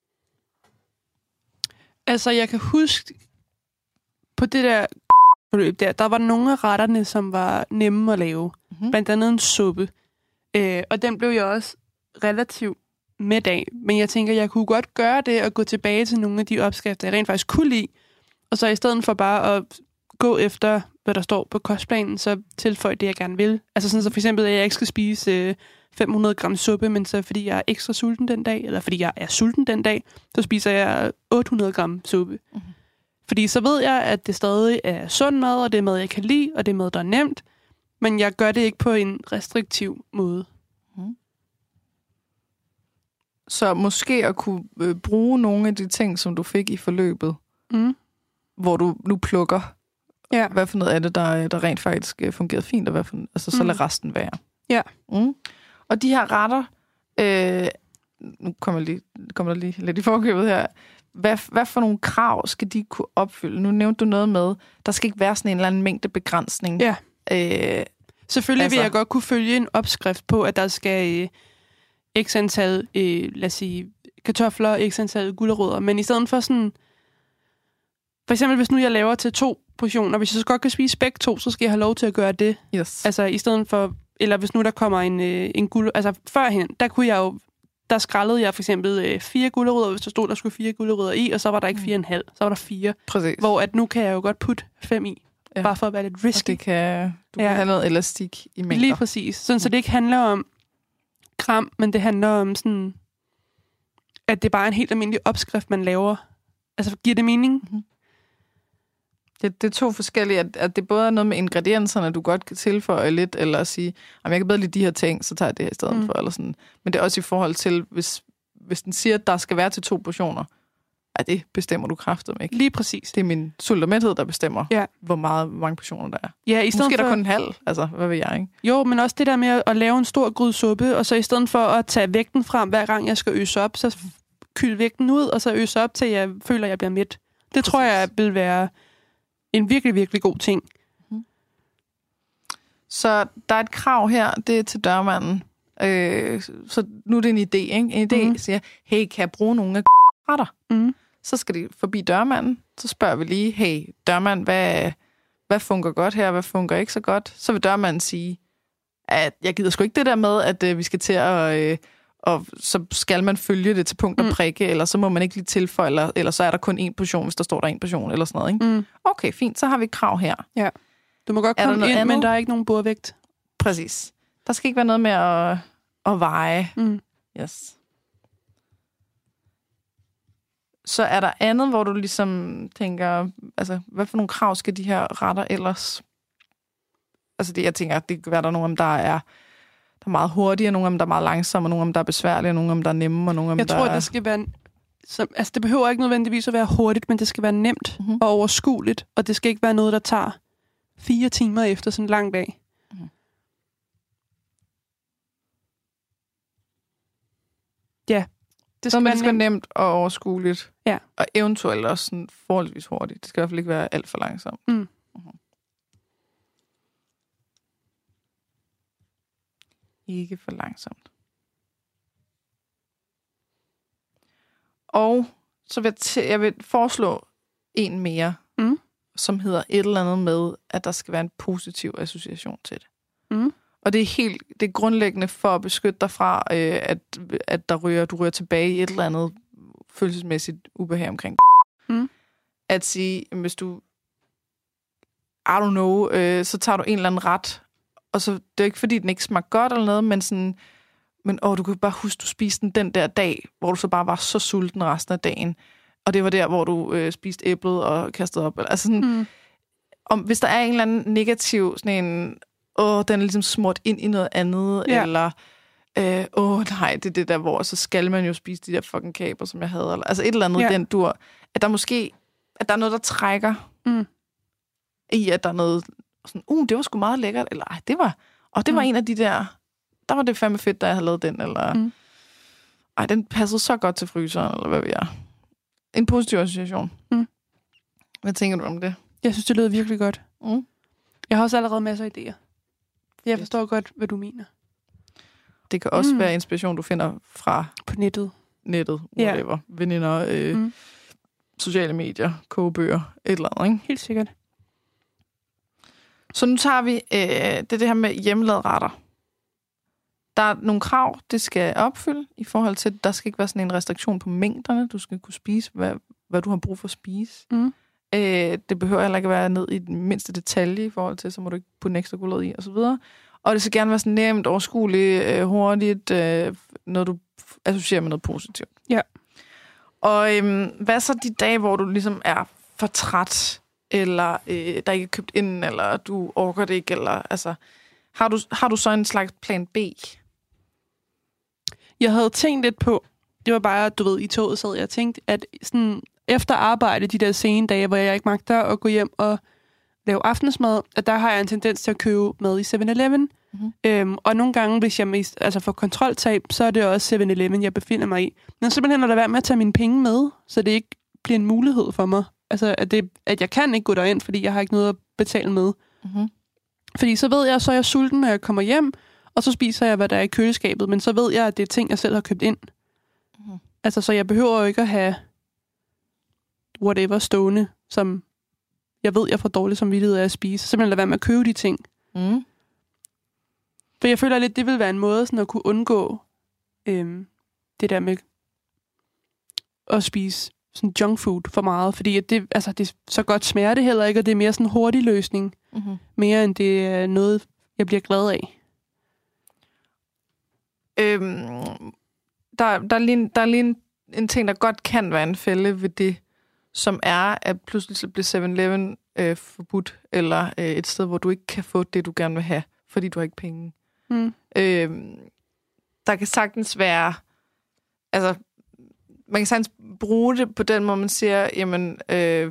Altså, jeg kan huske på det der forløb der, der var nogle af retterne, som var nemme at lave. Mm-hmm. Blandt andet en suppe. Øh, og den blev jeg også relativt midt af. Men jeg tænker, jeg kunne godt gøre det og gå tilbage til nogle af de opskrifter, jeg rent faktisk kunne lide. Og så i stedet for bare at gå efter, hvad der står på kostplanen, så tilføje det, jeg gerne vil. Altså sådan så for eksempel, at jeg ikke skal spise øh, fem hundrede gram suppe, men så fordi jeg er ekstra sulten den dag, eller fordi jeg er sulten den dag, så spiser jeg otte hundrede gram suppe. Mm-hmm. Fordi så ved jeg, at det stadig er sund mad, og det er mad, jeg kan lide, og det er mad, der er nemt, men jeg gør det ikke på en restriktiv måde. Mm. Så måske at kunne øh, bruge nogle af de ting, som du fik i forløbet, mm. hvor du nu plukker, ja. Hvad for noget af det, der, der rent faktisk fungerede fint, og hvad for, altså, så mm. lad resten være. Ja. Mm. Og de her retter, øh, nu kommer, lige, kommer der lige lidt i forkøbet her, hvad, hvad for nogle krav skal de kunne opfylde? Nu nævnte du noget med, der skal ikke være sådan en eller anden mængde begrænsning. Ja. Øh, Selvfølgelig altså, vil jeg godt kunne følge en opskrift på, at der skal øh, x antal, øh, lad os sige, kartofler, x antal gulerødder, men i stedet for sådan, for eksempel hvis nu jeg laver til to portioner, hvis jeg så godt kan spise begge to, så skal jeg have lov til at gøre det. Yes. Altså i stedet for, eller hvis nu der kommer en, øh, en guld, altså førhen, der kunne jeg jo der skrællede jeg for eksempel øh, fire gulerødder, hvis der stod, der skulle fire gulerødder i, og så var der ikke fire og en halv, så var der fire. Præcis. Hvor at nu kan jeg jo godt putte fem i, ja. Bare for at være lidt risky. Og det kan, du ja. kan have noget elastik i mængder. Lige præcis. Sådan, så det ikke handler om gram, men det handler om sådan, at det er bare en helt almindelig opskrift, man laver. Altså, giver det mening? Mm-hmm. Det, det er to forskellige, at, at det både er noget med ingredienserne, du godt kan tilføje lidt, eller at sige, om jeg kan bedre lide de her ting, så tager jeg det her i stedet mm. for, eller sådan. Men det er også i forhold til, hvis, hvis den siger, at der skal være til to portioner, at det bestemmer du kraftigt ikke. Lige præcis. Det er min sult og mæthed, der bestemmer, ja. hvor, meget, hvor mange portioner der er. Ja, i stedet Måske for... er der kun en halv, altså, hvad ved jeg, ikke? Jo, men også det der med at lave en stor gryde suppe, og så i stedet for at tage vægten frem, hver gang jeg skal øse op, så kylde vægten ud, og så øse op, til jeg føler, at jeg bliver mæt. Det præcis. Tror jeg vil være en virkelig, virkelig god ting. Mm. Så der er et krav her, det er til dørmanden. Øh, så nu er det en idé, ikke? En idé mm. siger, hey, kan jeg bruge nogle af retter? Mm. Så skal de forbi dørmanden. Så spørger vi lige, hey, dørmand, hvad, hvad fungerer godt her, hvad fungerer ikke så godt? Så vil dørmanden sige, at jeg gider sgu ikke det der med, at øh, vi skal til at... Øh, og så skal man følge det til punkt og prikke, mm. eller så må man ikke lige tilføje, eller, eller så er der kun én portion, hvis der står der en portion, eller sådan noget, ikke? Mm. Okay, fint, så har vi et krav her. Ja. Du må godt komme ind, andet? Men der er ikke nogen bordvægt. Præcis. Der skal ikke være noget med at, at veje. Mm. Yes. Så er der andet, hvor du ligesom tænker, altså, hvad for nogle krav skal de her retter ellers? Altså, det, jeg tænker, det kan være, der er nogle af dem, der er der er meget hurtige, nogle af dem, der er meget langsomme, og nogle af dem, der er besværlige, og nogle af dem, der er nemme, og nogle af dem, jeg der tror, er... det skal være... Så, altså, det behøver ikke nødvendigvis at være hurtigt, men det skal være nemt mm-hmm. og overskueligt, og det skal ikke være noget, der tager fire timer efter sådan en lang dag. Mm. Ja. Det skal, det skal være nemt og overskueligt. Ja. Og eventuelt også sådan forholdsvis hurtigt. Det skal i hvert fald ikke være alt for langsomt. Mm. Uh-huh. Ikke for langsomt. Og så vil jeg, t- jeg vil foreslå en mere, mm. som hedder et eller andet med, at der skal være en positiv association til det. Mm. Og det er helt det er grundlæggende for at beskytte dig fra, øh, at, at der ryger, du ryger tilbage i et eller andet følelsesmæssigt ubehag omkring. Mm. At sige, hvis du, I don't know, øh, så tager du en eller anden ret, og så det er ikke fordi, den ikke smager godt eller noget, men sådan, men åh, du kan bare huske, du spiste den den der dag, hvor du så bare var så sulten resten af dagen. Og det var der, hvor du øh, spiste æblet og kastede op. Altså sådan, mm. om, hvis der er en eller anden negativ, sådan en, åh, den er ligesom smurt ind i noget andet, ja. Eller, øh, åh nej, det er det der, hvor så skal man jo spise de der fucking kaber, som jeg havde. Eller, altså et eller andet ja. Den dur. At der måske, at der er noget, der trækker mm. i, at der er noget, sådan, uh, det var sgu meget lækkert, eller ej, det var, og det var mm. en af de der, der var det fandme fedt, da jeg havde lavet den, eller mm. ej, den passede så godt til fryseren, eller hvad ved jeg. En positiv association. Mm. Hvad tænker du om det? Jeg synes, det lyder virkelig godt. Mm. Jeg har også allerede masser af idéer. Jeg forstår godt, hvad du mener. Det kan også mm. være inspiration, du finder fra på nettet. Nettet, whatever. Ja. Veninder, øh, mm. sociale medier, kogebøger, et eller andet, ikke? Helt sikkert. Så nu tager vi øh, det, det her med hjemmelavede retter. Der er nogle krav, det skal opfylde i forhold til, der skal ikke være sådan en restriktion på mængderne. Du skal kunne spise, hvad, hvad du har brug for at spise. Mm. Øh, det behøver heller ikke at være ned i den mindste detalje i forhold til, så må du ikke putte en ekstra gulerod i, og så videre. Og det skal gerne være sådan nemt, overskueligt, øh, hurtigt, øh, noget du associerer med noget positivt. Ja. Og øh, hvad så de dage, hvor du ligesom er for træt, eller øh, der ikke er købt ind, eller du orker det ikke, eller altså, har du, har du så en slags plan B? Jeg havde tænkt lidt på, det var bare, du ved, i toget sad jeg og tænkte, at sådan efter arbejde, de der sene dage, hvor jeg ikke magter at gå hjem og lave aftensmad, at der har jeg en tendens til at købe mad i seven eleven. Mm-hmm. Øhm, og nogle gange, hvis jeg mest, altså får kontroltab, så er det også seven eleven, jeg befinder mig i. Men simpelthen er der værd med at tage mine penge med, så det ikke bliver en mulighed for mig. Altså, at, det, at jeg kan ikke gå derind, fordi jeg har ikke noget at betale med. Mm-hmm. Fordi så ved jeg, så er jeg sulten, når jeg kommer hjem, og så spiser jeg, hvad der er i køleskabet, men så ved jeg, at det er ting, jeg selv har købt ind. Mm-hmm. Altså, så jeg behøver jo ikke at have whatever stående, som jeg ved, jeg får dårligt samvittighed af at spise. Simpelthen lade være med at købe de ting. Mm. For jeg føler lidt, det vil være en måde sådan at kunne undgå øhm, det der med at spise sådan junk food for meget, fordi at det, altså, det så godt smager det heller ikke, og det er mere sådan en hurtig løsning, Mm-hmm. mere end det er noget, jeg bliver glad af. Øhm, der, der er lige, en, der er lige en, en ting, der godt kan være en fælde ved det, som er, at pludselig så bliver seven eleven øh, forbudt, eller øh, et sted, hvor du ikke kan få det, du gerne vil have, fordi du har ikke penge. Mm. Øhm, der kan sagtens være, altså, man kan sagtens bruge det på den måde, man siger, jamen, øh,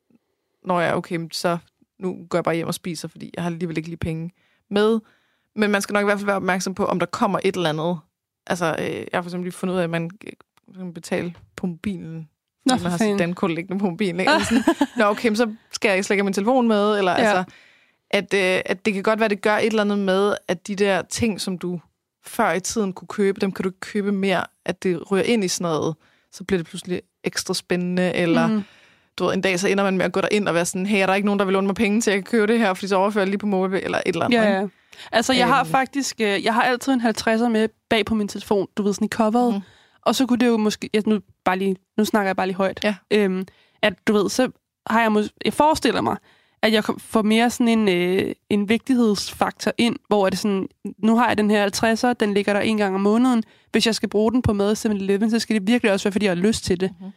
når jeg er okay, så nu går jeg bare hjem og spiser, fordi jeg har alligevel ikke lige penge med. Men man skal nok i hvert fald være opmærksom på, om der kommer et eller andet. Altså, øh, jeg har for eksempel lige fundet ud af, at man kan betale på mobilen. Nå, man har sit dankort liggende på mobilen. Ikke? Sådan, nå, okay, så skal jeg ikke slække min telefon med. Eller, ja. altså, at, øh, at det kan godt være, at det gør et eller andet med, at de der ting, som du før i tiden kunne købe, dem kan du ikke købe mere. At det ryger ind i sådan noget, så bliver det pludselig ekstra spændende. Eller mm. du ved, en dag så ender man med at gå derind og være sådan, hey, er der ikke nogen, der vil låne mig penge til, at jeg kan købe det her, fordi så overfører jeg lige på MobilePay, eller et eller andet. Ja, ja. Altså, jeg har faktisk, jeg har altid en halvtredser med bag på min telefon, du ved, sådan i coveret. Mm. Og så kunne det jo måske, jeg, nu, bare lige, nu snakker jeg bare lige højt, ja. øhm, at du ved, så har jeg, mås- jeg forestiller mig, at jeg får mere sådan en, øh, en vigtighedsfaktor ind, hvor er det sådan, nu har jeg den her halvtredser, den ligger der en gang om måneden. Hvis jeg skal bruge den på mad seven eleven, så skal det virkelig også være, fordi jeg har lyst til det. Mm-hmm.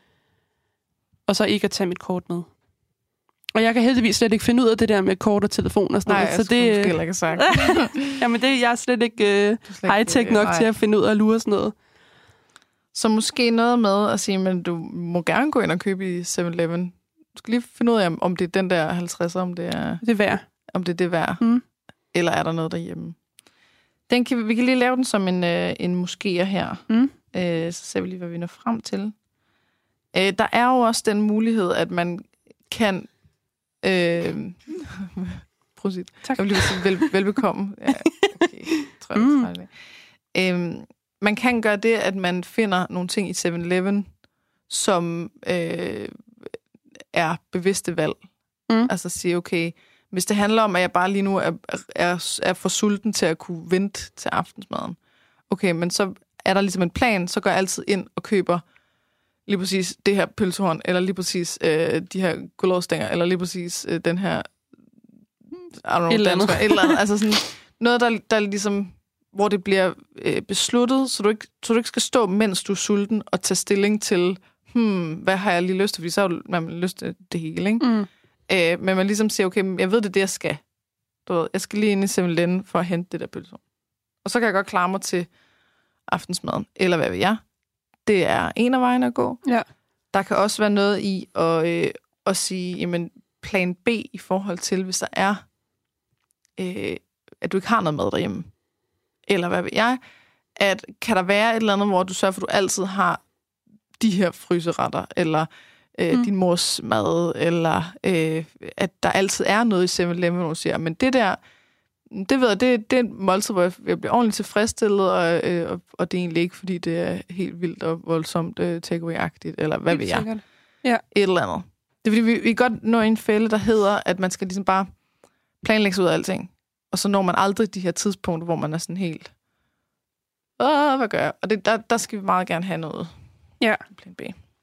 Og så ikke at tage mit kort med. Og jeg kan heldigvis slet ikke finde ud af det der med kort og telefon og sådan Nej, noget. så det det heller ikke sagt. Jamen det jeg er slet ikke uh, high-tech nok nej. til at finde ud af at lure sådan noget. Så måske noget med at sige, men du må gerne gå ind og købe i seven eleven. Du skal lige finde ud af, om det er den der halvtredser, om det er det er værd. Om det er det værd. Mm. Eller er der noget derhjemme? Den kan, vi kan lige lave den som en, øh, en moskéer her. Mm. Øh, så ser vi lige, hvad vi når frem til. Øh, der er jo også den mulighed, at man kan... Øh, prøv at sige. Tak. Jeg vil lige sige vel, velbekomme. Ja, okay. Tror jeg, mm. det øh, man kan gøre det, at man finder nogle ting i seven eleven, som øh, er bevidste valg. Mm. Altså sige, okay, hvis det handler om, at jeg bare lige nu er, er, er for sulten til at kunne vente til aftensmaden, okay, men så er der ligesom en plan, så går jeg altid ind og køber lige præcis det her pølsehorn, eller lige præcis øh, de her gulerodstænger, eller lige præcis øh, den her I don't know, et eller andet. Et eller andet. Altså sådan noget, der, der ligesom, hvor det bliver øh, besluttet, så du, ikke, så du ikke skal stå, mens du er sulten, og tage stilling til, hmm, hvad har jeg lige lyst til? Fordi så har man lyst til det hele, ikke? Mm. Øh, men man ligesom siger, okay, jeg ved, det er det, jeg skal. Du ved, jeg skal lige ind i seven eleven for at hente det der pølsehorn. Og så kan jeg godt klare mig til aftensmaden, eller hvad ved jeg. Det er en af vejene at gå. Ja. Der kan også være noget i at, øh, at sige, jamen, plan B i forhold til, hvis der er, øh, at du ikke har noget mad derhjemme. Eller hvad ved jeg. At kan der være et eller andet, hvor du sørger for, at du altid har de her fryseretter, eller øh, mm. din mors mad, eller øh, at der altid er noget i seven eleven, hvor du siger, men det der, det ved jeg, det, det er et måltid, hvor jeg bliver ordentligt tilfredsstillet, og, øh, og, og det er egentlig ikke, fordi det er helt vildt og voldsomt øh, takeaway-agtigt, eller hvad ved jeg. Ja. Et eller andet. Det er fordi, vi, vi godt når en fælde, der hedder, at man skal ligesom bare planlægge sig ud af alting. Og så når man aldrig de her tidspunkter, hvor man er sådan helt, åh, hvad gør jeg? Og det, der, der skal vi meget gerne have noget. Ja. Plan B.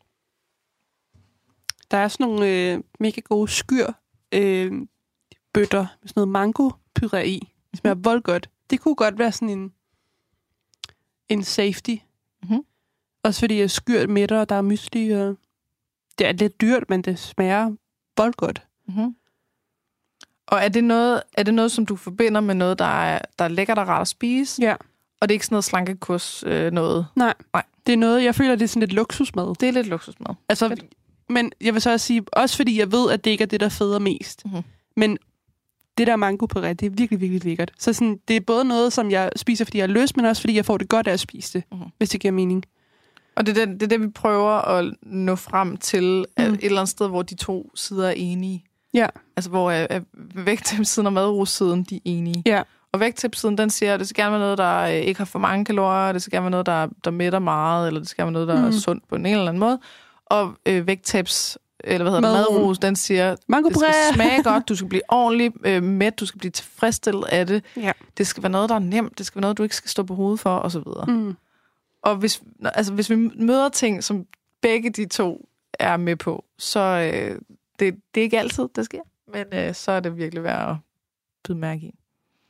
Der er sådan nogle øh, mega gode skyr øh, bøtter med sådan noget mango-puré i. Det smager voldgodt. Det kunne godt være sådan en, en safety. Mm-hmm. Også fordi jeg skyr mætter, og der er mysli. Og det er lidt dyrt, men det smager voldgodt. Mm-hmm. Og er det, noget, er det noget, som du forbinder med noget, der er, der er lækkert og rart at spise? Ja. Og det er ikke sådan noget slankekurs øh, noget? Nej. Nej. Det er noget, jeg føler, det er sådan lidt luksusmad. Det er lidt luksusmad. Altså, Fedt. Men jeg vil så også sige, også fordi jeg ved, at det ikke er det, der føder mest. Mm-hmm. Men det der mango-puré, det er virkelig, virkelig lækkert. Så sådan, det er både noget, som jeg spiser, fordi jeg har lyst, men også fordi jeg får det godt af at spise det, mm-hmm. hvis det giver mening. Og det er det, det er det, vi prøver at nå frem til, at mm. et eller andet sted, hvor de to sider er enige. Ja. Altså, hvor uh, vægttabssiden og madrussiden, de er enige. Ja. Og vægttabssiden, den siger, at det skal gerne være noget, der ikke har for mange kalorier, det skal gerne være noget, der, der mætter meget, eller det skal være noget, der mm. er sundt på en eller anden måde. Og øh, vægttabs, eller hvad hedder det, madrus, den siger, mango det skal smage godt, du skal blive ordentligt øh, mæt, du skal blive tilfredsstillet af det. Ja. Det skal være noget, der er nemt, det skal være noget, du ikke skal stå på hovedet for, og så videre. Mm. Og hvis, altså, hvis vi møder ting, som begge de to er med på, så øh, det, det er ikke altid, det sker. Men øh, så er det virkelig værd at byde mærke i.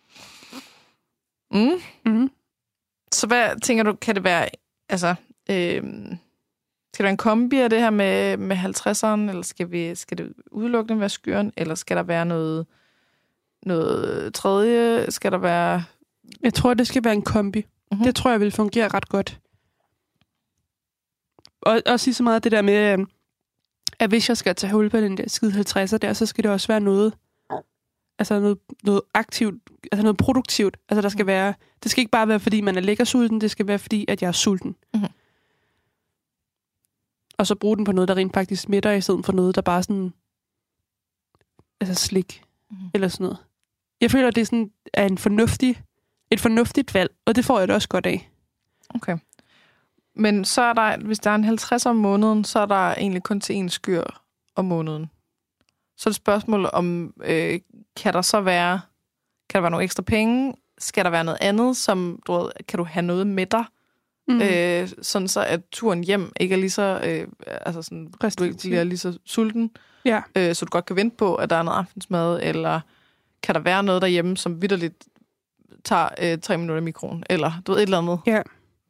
Mm. Mm. Så hvad tænker du, kan det være, altså, øh, skal der være en kombi af det her med, med halvtredseren, eller skal, vi, skal det udelukkende være skyren, eller skal der være noget, noget tredje, skal der være... Jeg tror, det skal være en kombi. Mm-hmm. Det tror jeg vil fungere ret godt. Og også sige så meget det der med, at hvis jeg skal tage hul på den der skide halvtredser der, så skal det også være noget, altså noget, noget aktivt, altså noget produktivt. Altså der skal være, det skal ikke bare være, fordi man er lækker sulten, det skal være, fordi at jeg er sulten. Mm-hmm. Og så bruge den på noget, der rent faktisk smitter, i stedet for noget, der bare sådan, altså slik, mm-hmm. eller sådan noget. Jeg føler, at det er sådan, er en fornuftig, et fornuftigt valg, og det får jeg da også godt af. Okay. Men så er der, hvis der er en halvtreds om måneden, så er der egentlig kun til en skyr om måneden. Så er det spørgsmål om, øh, kan der så være, kan der være nogle ekstra penge? Skal der være noget andet, som, du ved, kan du have noget med dig? Mm. Øh, sådan så, at turen hjem ikke er lige så, øh, altså sådan, du ikke bliver lige så sulten. Ja. Øh, så du godt kan vente på, at der er noget aftensmad, eller kan der være noget derhjemme, som vitterligt tager øh, tre minutter i mikroen, eller du ved, et eller andet. Ja.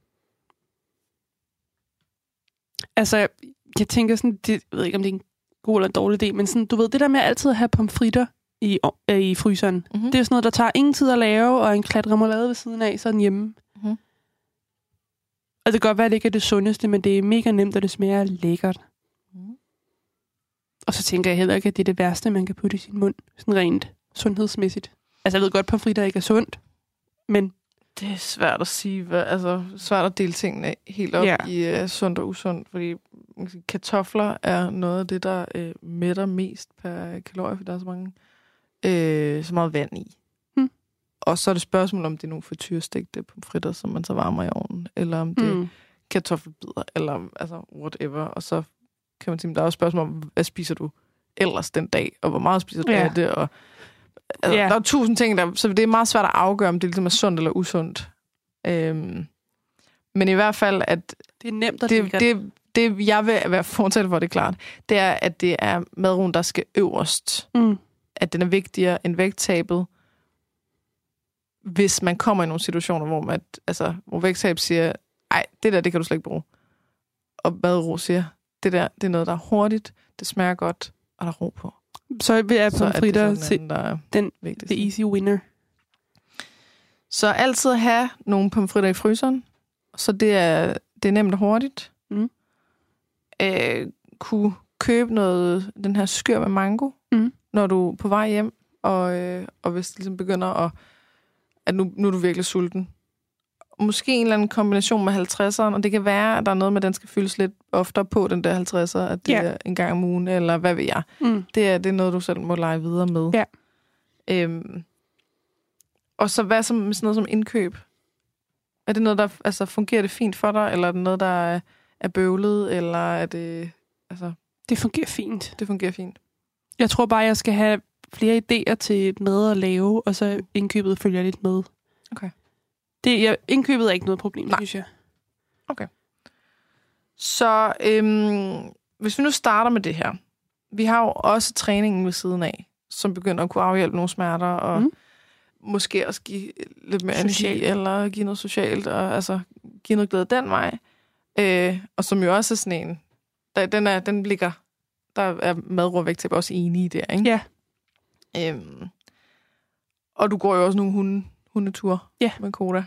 Altså, jeg, jeg tænker sådan, det, jeg ved ikke, om det er en god eller en dårlig idé, men sådan, du ved, det der med altid at have pomfritter i, øh, i fryseren, mm-hmm. det er sådan noget, der tager ingen tid at lave, og en klat remoulade ved siden af, så er den hjemme. Mm-hmm. Og det kan godt være, at det ikke er det sundeste, men det er mega nemt, og det smager lækkert. Mm. Og så tænker jeg heller ikke, at det er det værste, man kan putte i sin mund, sådan rent sundhedsmæssigt. Altså, jeg ved godt, at pomfritter ikke er sundt, men... Det er svært at sige, hvad, altså svært at dele tingene helt op ja. i uh, sundt og usundt, fordi kartofler er noget af det, der uh, mætter mest per kalorie, for der er så mange, uh, så meget vand i. Hmm. Og så er det spørgsmål, om det er nogle frityrestegte pomfritter, som man så varmer i ovnen, eller om det hmm. er kartoffelbider, eller altså whatever. Og så kan man sige, der er også spørgsmål om, hvad spiser du ellers den dag, og hvor meget spiser du ja. af det, og altså, yeah. der er tusind ting, der, så det er meget svært at afgøre, om det ligesom er sundt eller usundt. Øhm, men i hvert fald, at det er nemt at det, det, det, jeg vil være fortælle for, det er klart, det er, at det er madroen, der skal øverst. Mm. At den er vigtigere end vægttabet, hvis man kommer i nogle situationer, hvor, man, altså, hvor vægttab siger, ej, det der, det kan du slet ikke bruge. Og madro siger, det der, det er noget, der er hurtigt, det smager godt, og der er ro på. Så vil jeg pomfritter til den, the easy winner. Så altid have nogle pomfritter i fryseren, så det er, det er nemt og hurtigt. Mm. Øh, kunne købe noget, den her skyr med mango, mm. når du er på vej hjem, og, øh, og hvis det ligesom begynder at, at nu, nu er du virkelig sulten. Måske en eller anden kombination med halvtredseren, og det kan være, at der er noget med, at den skal fyldes lidt oftere på, den der halvtredser, at det yeah. er en gang om ugen, eller hvad ved jeg. Mm. Det, er, det er noget, du selv må lege videre med. Yeah. Øhm, og så hvad så med sådan noget som indkøb? Er det noget, der altså, fungerer det fint for dig, eller er det noget, der er, er bøvlet, eller er det... Altså, det fungerer fint. Det fungerer fint. Jeg tror bare, jeg skal have flere idéer til mad at lave, og så indkøbet følger lidt med. Okay. Det, jeg, indkøbet er ikke noget problem, Nej. synes jeg. Okay. Så øhm, hvis vi nu starter med det her. Vi har jo også træningen ved siden af, som begynder at kunne afhjælpe nogle smerter, og mm. måske også give lidt mere energi, eller give noget socialt, og altså give noget glæde den vej. Øh, og som jo også er sådan en, der, den, er, den ligger, der er madro og vægttab også enige i der, ikke? Ja. Øhm, og du går jo også nogle hunde, hundetur ja. med Koda.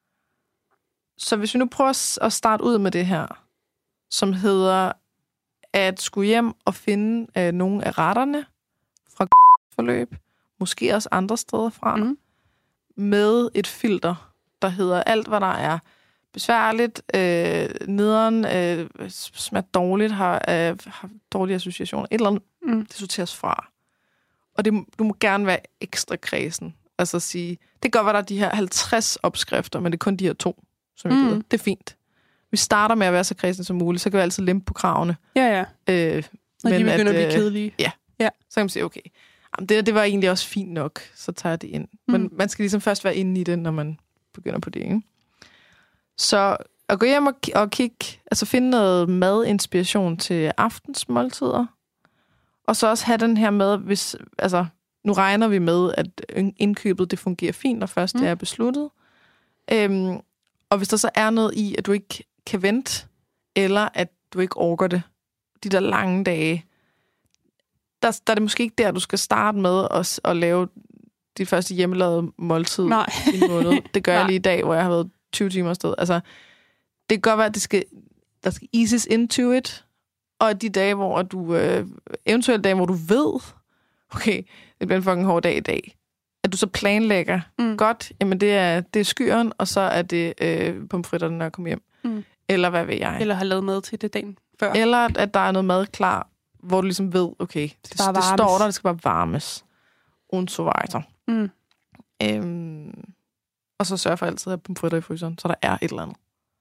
Så hvis vi nu prøver at starte ud med det her, som hedder at skulle hjem og finde øh, nogle af retterne fra forløb, måske også andre steder fra, mm. med et filter, der hedder alt, hvad der er besværligt, øh, nederen, øh, smager dårligt, har, øh, har dårlige associationer, et eller andet, mm. det sorteres fra. Og det, du må gerne være ekstra kredsen. Altså sige, det kan godt være, der er de her halvtreds opskrifter, men det er kun de her to, som jeg mm. gider. Det er fint. Vi starter med at være så kredsen som muligt, så kan vi altid lempe på kravene. Ja, ja. Øh, Når men de begynder at, at blive kedelige. Ja. ja. Så kan man sige, okay, jamen, det, det var egentlig også fint nok, så tager jeg det ind. Mm. Men man skal ligesom først være inde i det, når man begynder på det, ikke? Så at gå hjem og, og kigge, altså finde noget madinspiration til aftensmåltider. Og så også have den her med, hvis, altså, nu regner vi med, at indkøbet det fungerer fint, når først mm. det er besluttet. Øhm, og hvis der så er noget i, at du ikke kan vente, eller at du ikke orker det, de der lange dage, der, der er det måske ikke der, du skal starte med at, at lave dit første hjemmelavede måltid Nej. i en måned. Det gør jeg lige i dag, hvor jeg har været tyve timer afsted. Altså, det kan godt være, at det skal, der skal eases into it, og de dage, hvor du, øh, eventuelt dage, hvor du ved, okay, det bliver en fucking hård dag i dag, at du så planlægger mm. godt, jamen det er, det er skyren, og så er det øh, pomfritterne, når jeg kommer hjem. Mm. Eller hvad ved jeg. Eller har lavet mad til det dagen før. Eller at der er noget mad klar, hvor du ligesom ved, okay, det, det, det står der, det skal bare varmes. Und so weiter. Mm. Øhm, og så sørg for altid at have pomfritter i fryseren, så der er et eller andet.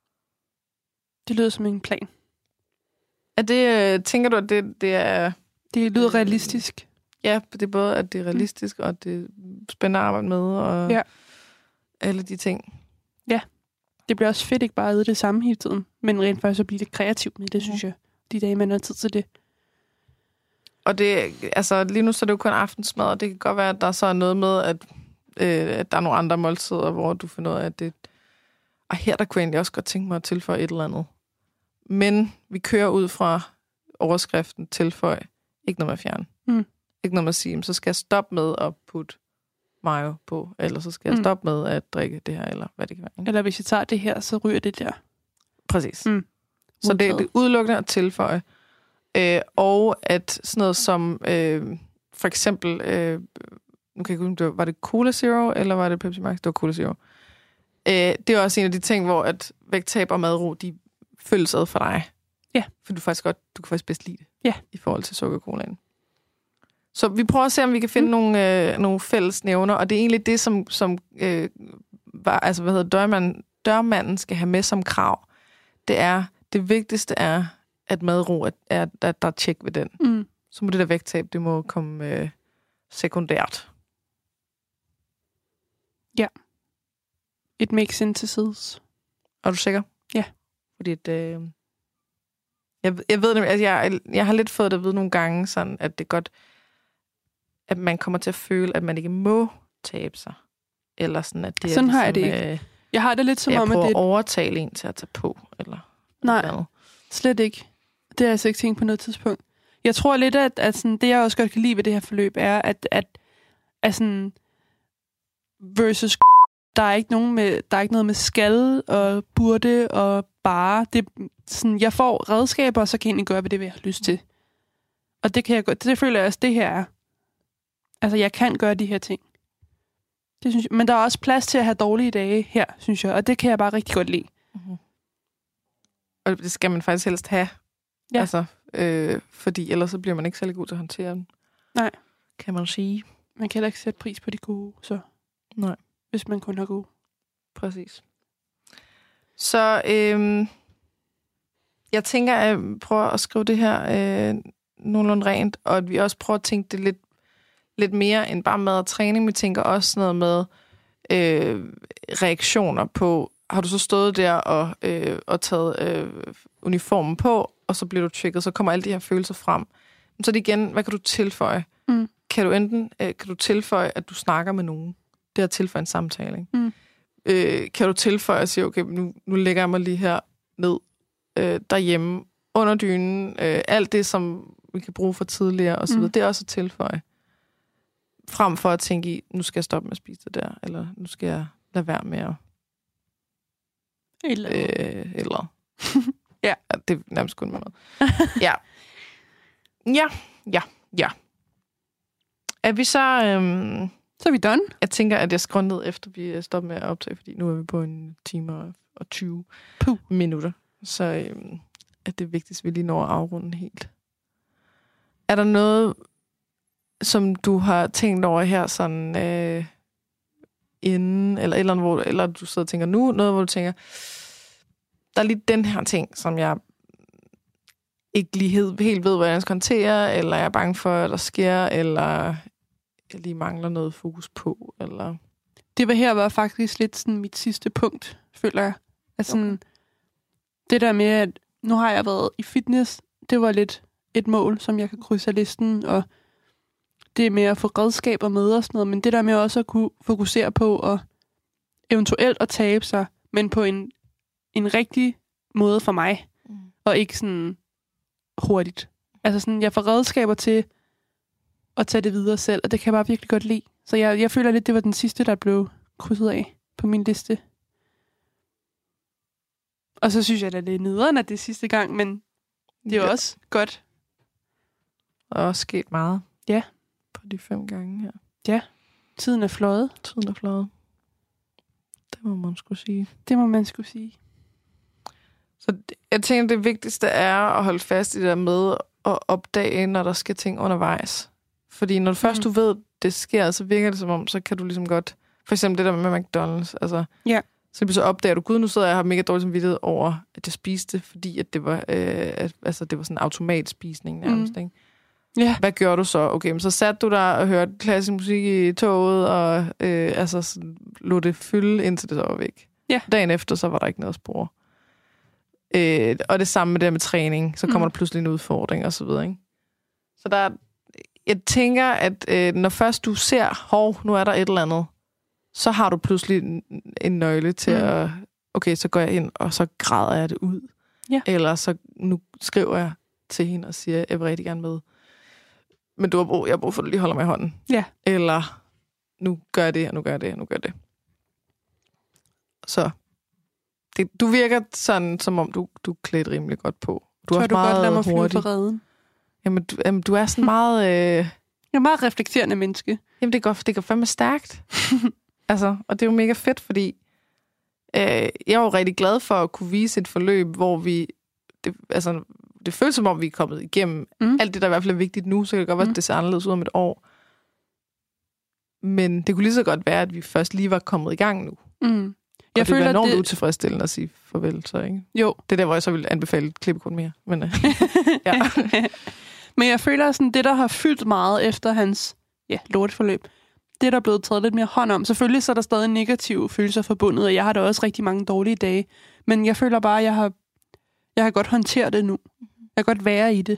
Det lyder som en plan. Er det, tænker du, at det, det er... Det lyder realistisk. Ja, det er både, at det er realistisk, mm. og det er spændende at arbejde med, og ja. alle de ting. Ja, det bliver også fedt ikke bare at æde det samme hele tiden, men rent faktisk at blive lidt kreativt med det, ja. synes jeg. De dage, man har tid til det. Og det, altså lige nu så er det jo kun aftensmad, og det kan godt være, at der så er noget med, at, øh, at der er nogle andre måltider, hvor du finder ud af, at det... Og her der kunne jeg egentlig også godt tænke mig at tilføje et eller andet. Men vi kører ud fra overskriften tilføj. Ikke noget med at fjerne. Mm. Ikke noget med at sige, så skal jeg stoppe med at putte mayo på, eller så skal jeg mm. stoppe med at drikke det her, eller hvad det kan være. Ikke? Eller hvis jeg tager det her, så ryger det der. Præcis. Mm. Så det, det er udelukkende at tilføje. Øh, og at sådan noget som, øh, for eksempel, øh, nu kan jeg ikke huske, var det Cola Zero, eller var det Pepsi Max? Det var Cola Zero. Øh, det er også en af de ting, hvor at vægttab og madro, de føles ad for dig. Ja. For du faktisk godt, du kan faktisk bedst lide det. Ja. I forhold til sukkercolaen. Så vi prøver at se, om vi kan finde mm. nogle, øh, nogle fælles nævner, og det er egentlig det, som, som øh, var, altså, hvad hedder dørmanden, dørmanden skal have med som krav. Det er, det vigtigste er, at madro, at, at, at der er tjek ved den. Mm. Så må det der vægttab, det må komme øh, sekundært. Ja. It makes sense to sides. Er du sikker? Ja. Fordi at, øh, jeg, jeg ved at jeg, jeg har lidt fået det at vide nogle gange, sådan, at det er godt, at man kommer til at føle, at man ikke må tabe sig. Eller sådan, at det sådan er har ligesom, jeg det ikke. Jeg har det lidt som om, at det at at overtale en til at tage på. Eller nej, noget. Slet ikke. Det har jeg altså ikke tænkt på noget tidspunkt. Jeg tror lidt, at, at sådan, det, jeg også godt kan lide ved det her forløb, er, at, at, at sådan, versus der er ikke nogen med, der er ikke noget med skal og burde og bare. Det, sådan, jeg får redskaber, og så kan jeg egentlig gøre, hvad det vil jeg har lyst til. Og det kan jeg godt. Det føler jeg også, det her er. Altså, jeg kan gøre de her ting. Det synes jeg. Men der er også plads til at have dårlige dage her, synes jeg. Og det kan jeg bare rigtig godt lide. Mm-hmm. Og det skal man faktisk helst have. Ja. Altså, øh, fordi ellers så bliver man ikke særlig god til at håndtere den. Nej. Kan man sige. Man kan heller ikke sætte pris på de gode, så. Nej. Hvis man kun har gode. Præcis. Så øh, jeg tænker, at jeg prøver at skrive det her øh, nogenlunde rent, og at vi også prøver at tænke det lidt, lidt mere end bare mad og træning. Vi tænker også noget med øh, reaktioner på, har du så stået der og, øh, og taget øh, uniformen på, og så bliver du trigget, så kommer alle de her følelser frem. Så det igen, hvad kan du tilføje? Mm. Kan du enten øh, kan du tilføje, at du snakker med nogen? Det er at tilføje en samtale. Ikke? Mm. Øh, kan du tilføje og sige, okay, nu, nu lægger jeg mig lige her ned øh, derhjemme, under dynen, øh, alt det, som vi kan bruge for tidligere, og så videre. Mm. Det er også at tilføje. Frem for at tænke i, nu skal jeg stoppe med at spise det der, eller nu skal jeg lade være med at... Eller. Øh, eller. Ja. Ja. Det er nærmest kun med noget. Ja. Ja, ja, ja. Er vi så... Øhm, så er vi done. Jeg tænker, at jeg skruer ned, efter vi stopper med at optage, fordi nu er vi på en time og tyve Puh. minutter. Så øhm, er det vigtigt, at vi lige når at afrunde helt. Er der noget, som du har tænkt over her, sådan øh, inden, eller, eller, hvor, eller du sidder og tænker nu, noget, hvor du tænker, der er lige den her ting, som jeg ikke lige helt, helt ved, hvordan jeg skal håndtere, eller jeg er bange for, at der sker, eller jeg lige mangler noget fokus på, eller... Det var her var faktisk lidt sådan mit sidste punkt, føler jeg. Altså, okay. Det der med, at nu har jeg været i fitness, det var lidt et mål, som jeg kan krydse af listen, og det med at få redskaber med og sådan noget, men det der med også at kunne fokusere på at eventuelt at tabe sig, men på en, en rigtig måde for mig, mm. og ikke sådan hurtigt. Altså sådan, jeg får redskaber til at tage det videre selv, og det kan jeg bare virkelig godt lide. Så jeg, jeg føler lidt, det var den sidste, der blev krydset af på min liste. Og så synes jeg, at det er nederen, at det er sidste gang, men det er jo ja. også godt. Der er også sket meget. Ja. På de fem gange her. Ja. Tiden er fløjet. Tiden er fløjet. Det må man skulle sige. Det må man skulle sige. Så jeg tænker, det vigtigste er at holde fast i det der med at opdage, når der sker ting undervejs. Fordi når først mm. du ved, det sker, så virker det som om, så kan du ligesom godt... For eksempel det der med McDonald's. Altså, ja. Så så opdager du, gud, nu sidder jeg og har mega dårlig samvittighed over, at jeg spiste, fordi at det var, øh, at, altså, det var sådan en automatspisning nærmest, mm. ikke? Ja. Hvad gør du så? Okay, men så satte du der og hørte klassisk musik i toget, og øh, altså, sådan, lod det fylde, indtil det så var væk. Ja. Dagen efter, så var der ikke noget spor. Øh, og det samme med det med træning. Så kommer mm. der pludselig en udfordring, og så videre, ikke? Så der, jeg tænker, at øh, når først du ser, hov, nu er der et eller andet, så har du pludselig en, en nøgle til mm. at, okay, så går jeg ind, og så græder jeg det ud. Ja. Eller så nu skriver jeg til hende og siger, jeg vil rigtig gerne med. Men du har brug, jeg har brug for, at du lige holder mig i hånden. Ja. Eller, nu gør jeg det, og nu gør jeg det, og nu gør jeg det. Så, det, du virker sådan, som om du, du er klædt rimelig godt på. Du Tror er du meget godt lade mig hurtig. flyve på redden? Jamen, du, jamen, du er sådan meget... Øh, jeg er meget reflekterende menneske. Jamen, det går, det går fandme stærkt. Altså, og det er jo mega fedt, fordi øh, jeg er jo rigtig glad for at kunne vise et forløb, hvor vi... Det, altså, det føles som om, vi er kommet igennem mm. alt det, der i hvert fald er vigtigt nu, så kan det godt være, mm. at det ser anderledes ud om et år. Men det kunne lige så godt være, at vi først lige var kommet i gang nu. Mm. Og jeg det føler, enormt det... utilfredsstillende at sige farvel, så ikke? Jo. Det er der, hvor jeg så ville anbefale et klippekort mere. Men, øh, ja. Men jeg føler, sådan det, der har fyldt meget efter hans ja, lortforløb, det er der blevet taget lidt mere hånd om. Selvfølgelig så er der stadig negative følelser forbundet, og jeg har da også rigtig mange dårlige dage. Men jeg føler bare, at jeg har, jeg har godt håndteret det nu. Jeg kan godt være i det,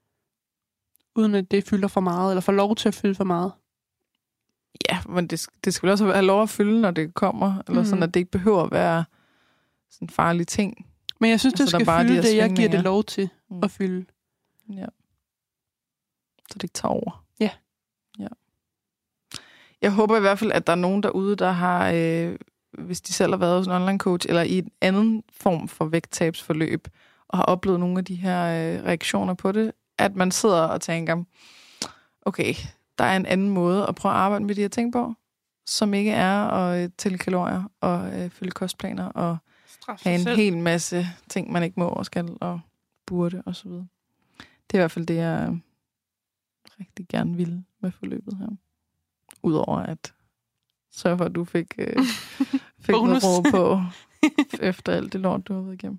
uden at det fylder for meget, eller får lov til at fylde for meget. Ja, men det, det skal vel også have lov at fylde, når det kommer, eller mm. sådan, at det ikke behøver at være sådan en farlig ting. Men jeg synes, altså, det skal bare fylde de det, jeg giver det lov til mm. at fylde. Ja. Så det ikke tager over. Ja. Ja. Jeg håber i hvert fald, at der er nogen derude, der har, øh, hvis de selv har været hos en online coach, eller i en anden form for vægttabsforløb, og har oplevet nogle af de her øh, reaktioner på det, at man sidder og tænker, okay, der er en anden måde at prøve at arbejde med de her ting på, som ikke er at øh, tælle kalorier og øh, følge kostplaner og have en selv. hel masse ting, man ikke må og skal og burde og så videre. Det er i hvert fald det, jeg rigtig gerne ville med forløbet her. Udover at sørge for, at du fik, øh, fik noget råd på efter alt det lort, du har været igennem.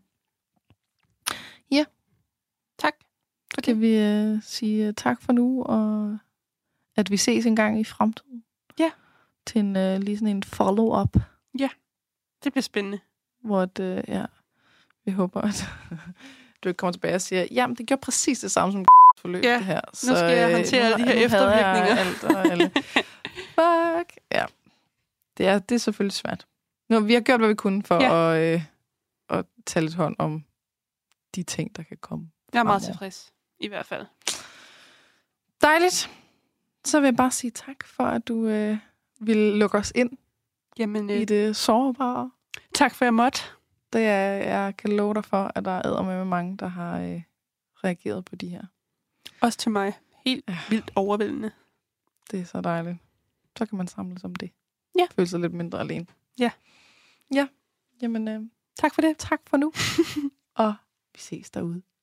Ja. Tak. Så kan vi øh, sige uh, tak for nu, og at vi ses en gang i fremtiden. Ja. Til en, øh, lige sådan en follow-up. Ja, det bliver spændende. Hvor at, øh, ja, vi håber, at du ikke kommer tilbage og siger, jamen, det gjorde præcis det samme som forløb, ja, det her. Så, nu skal jeg håndtere alle de her eftervirkninger. Alt og alle. Fuck. Ja. Det er, det er selvfølgelig svært. Nu, vi har gjort, hvad vi kunne for ja. at, øh, at tage lidt hånd om de ting, der kan komme. Jeg er meget tilfreds, i hvert fald. Dejligt. Så vil jeg bare sige tak for, at du øh, ville lukke os ind Jamen, øh, i det sårbare. Tak for, at jeg måtte. Det er, jeg kan love dig for, at der er med mange, der har øh, reageret på de her. Også til mig. Helt ja. vildt overvældende. Det er så dejligt. Så kan man samles om det. Ja. Føle sig lidt mindre alene. Ja. Ja. Jamen, øh, tak for det. Tak for nu. Og vi ses derude.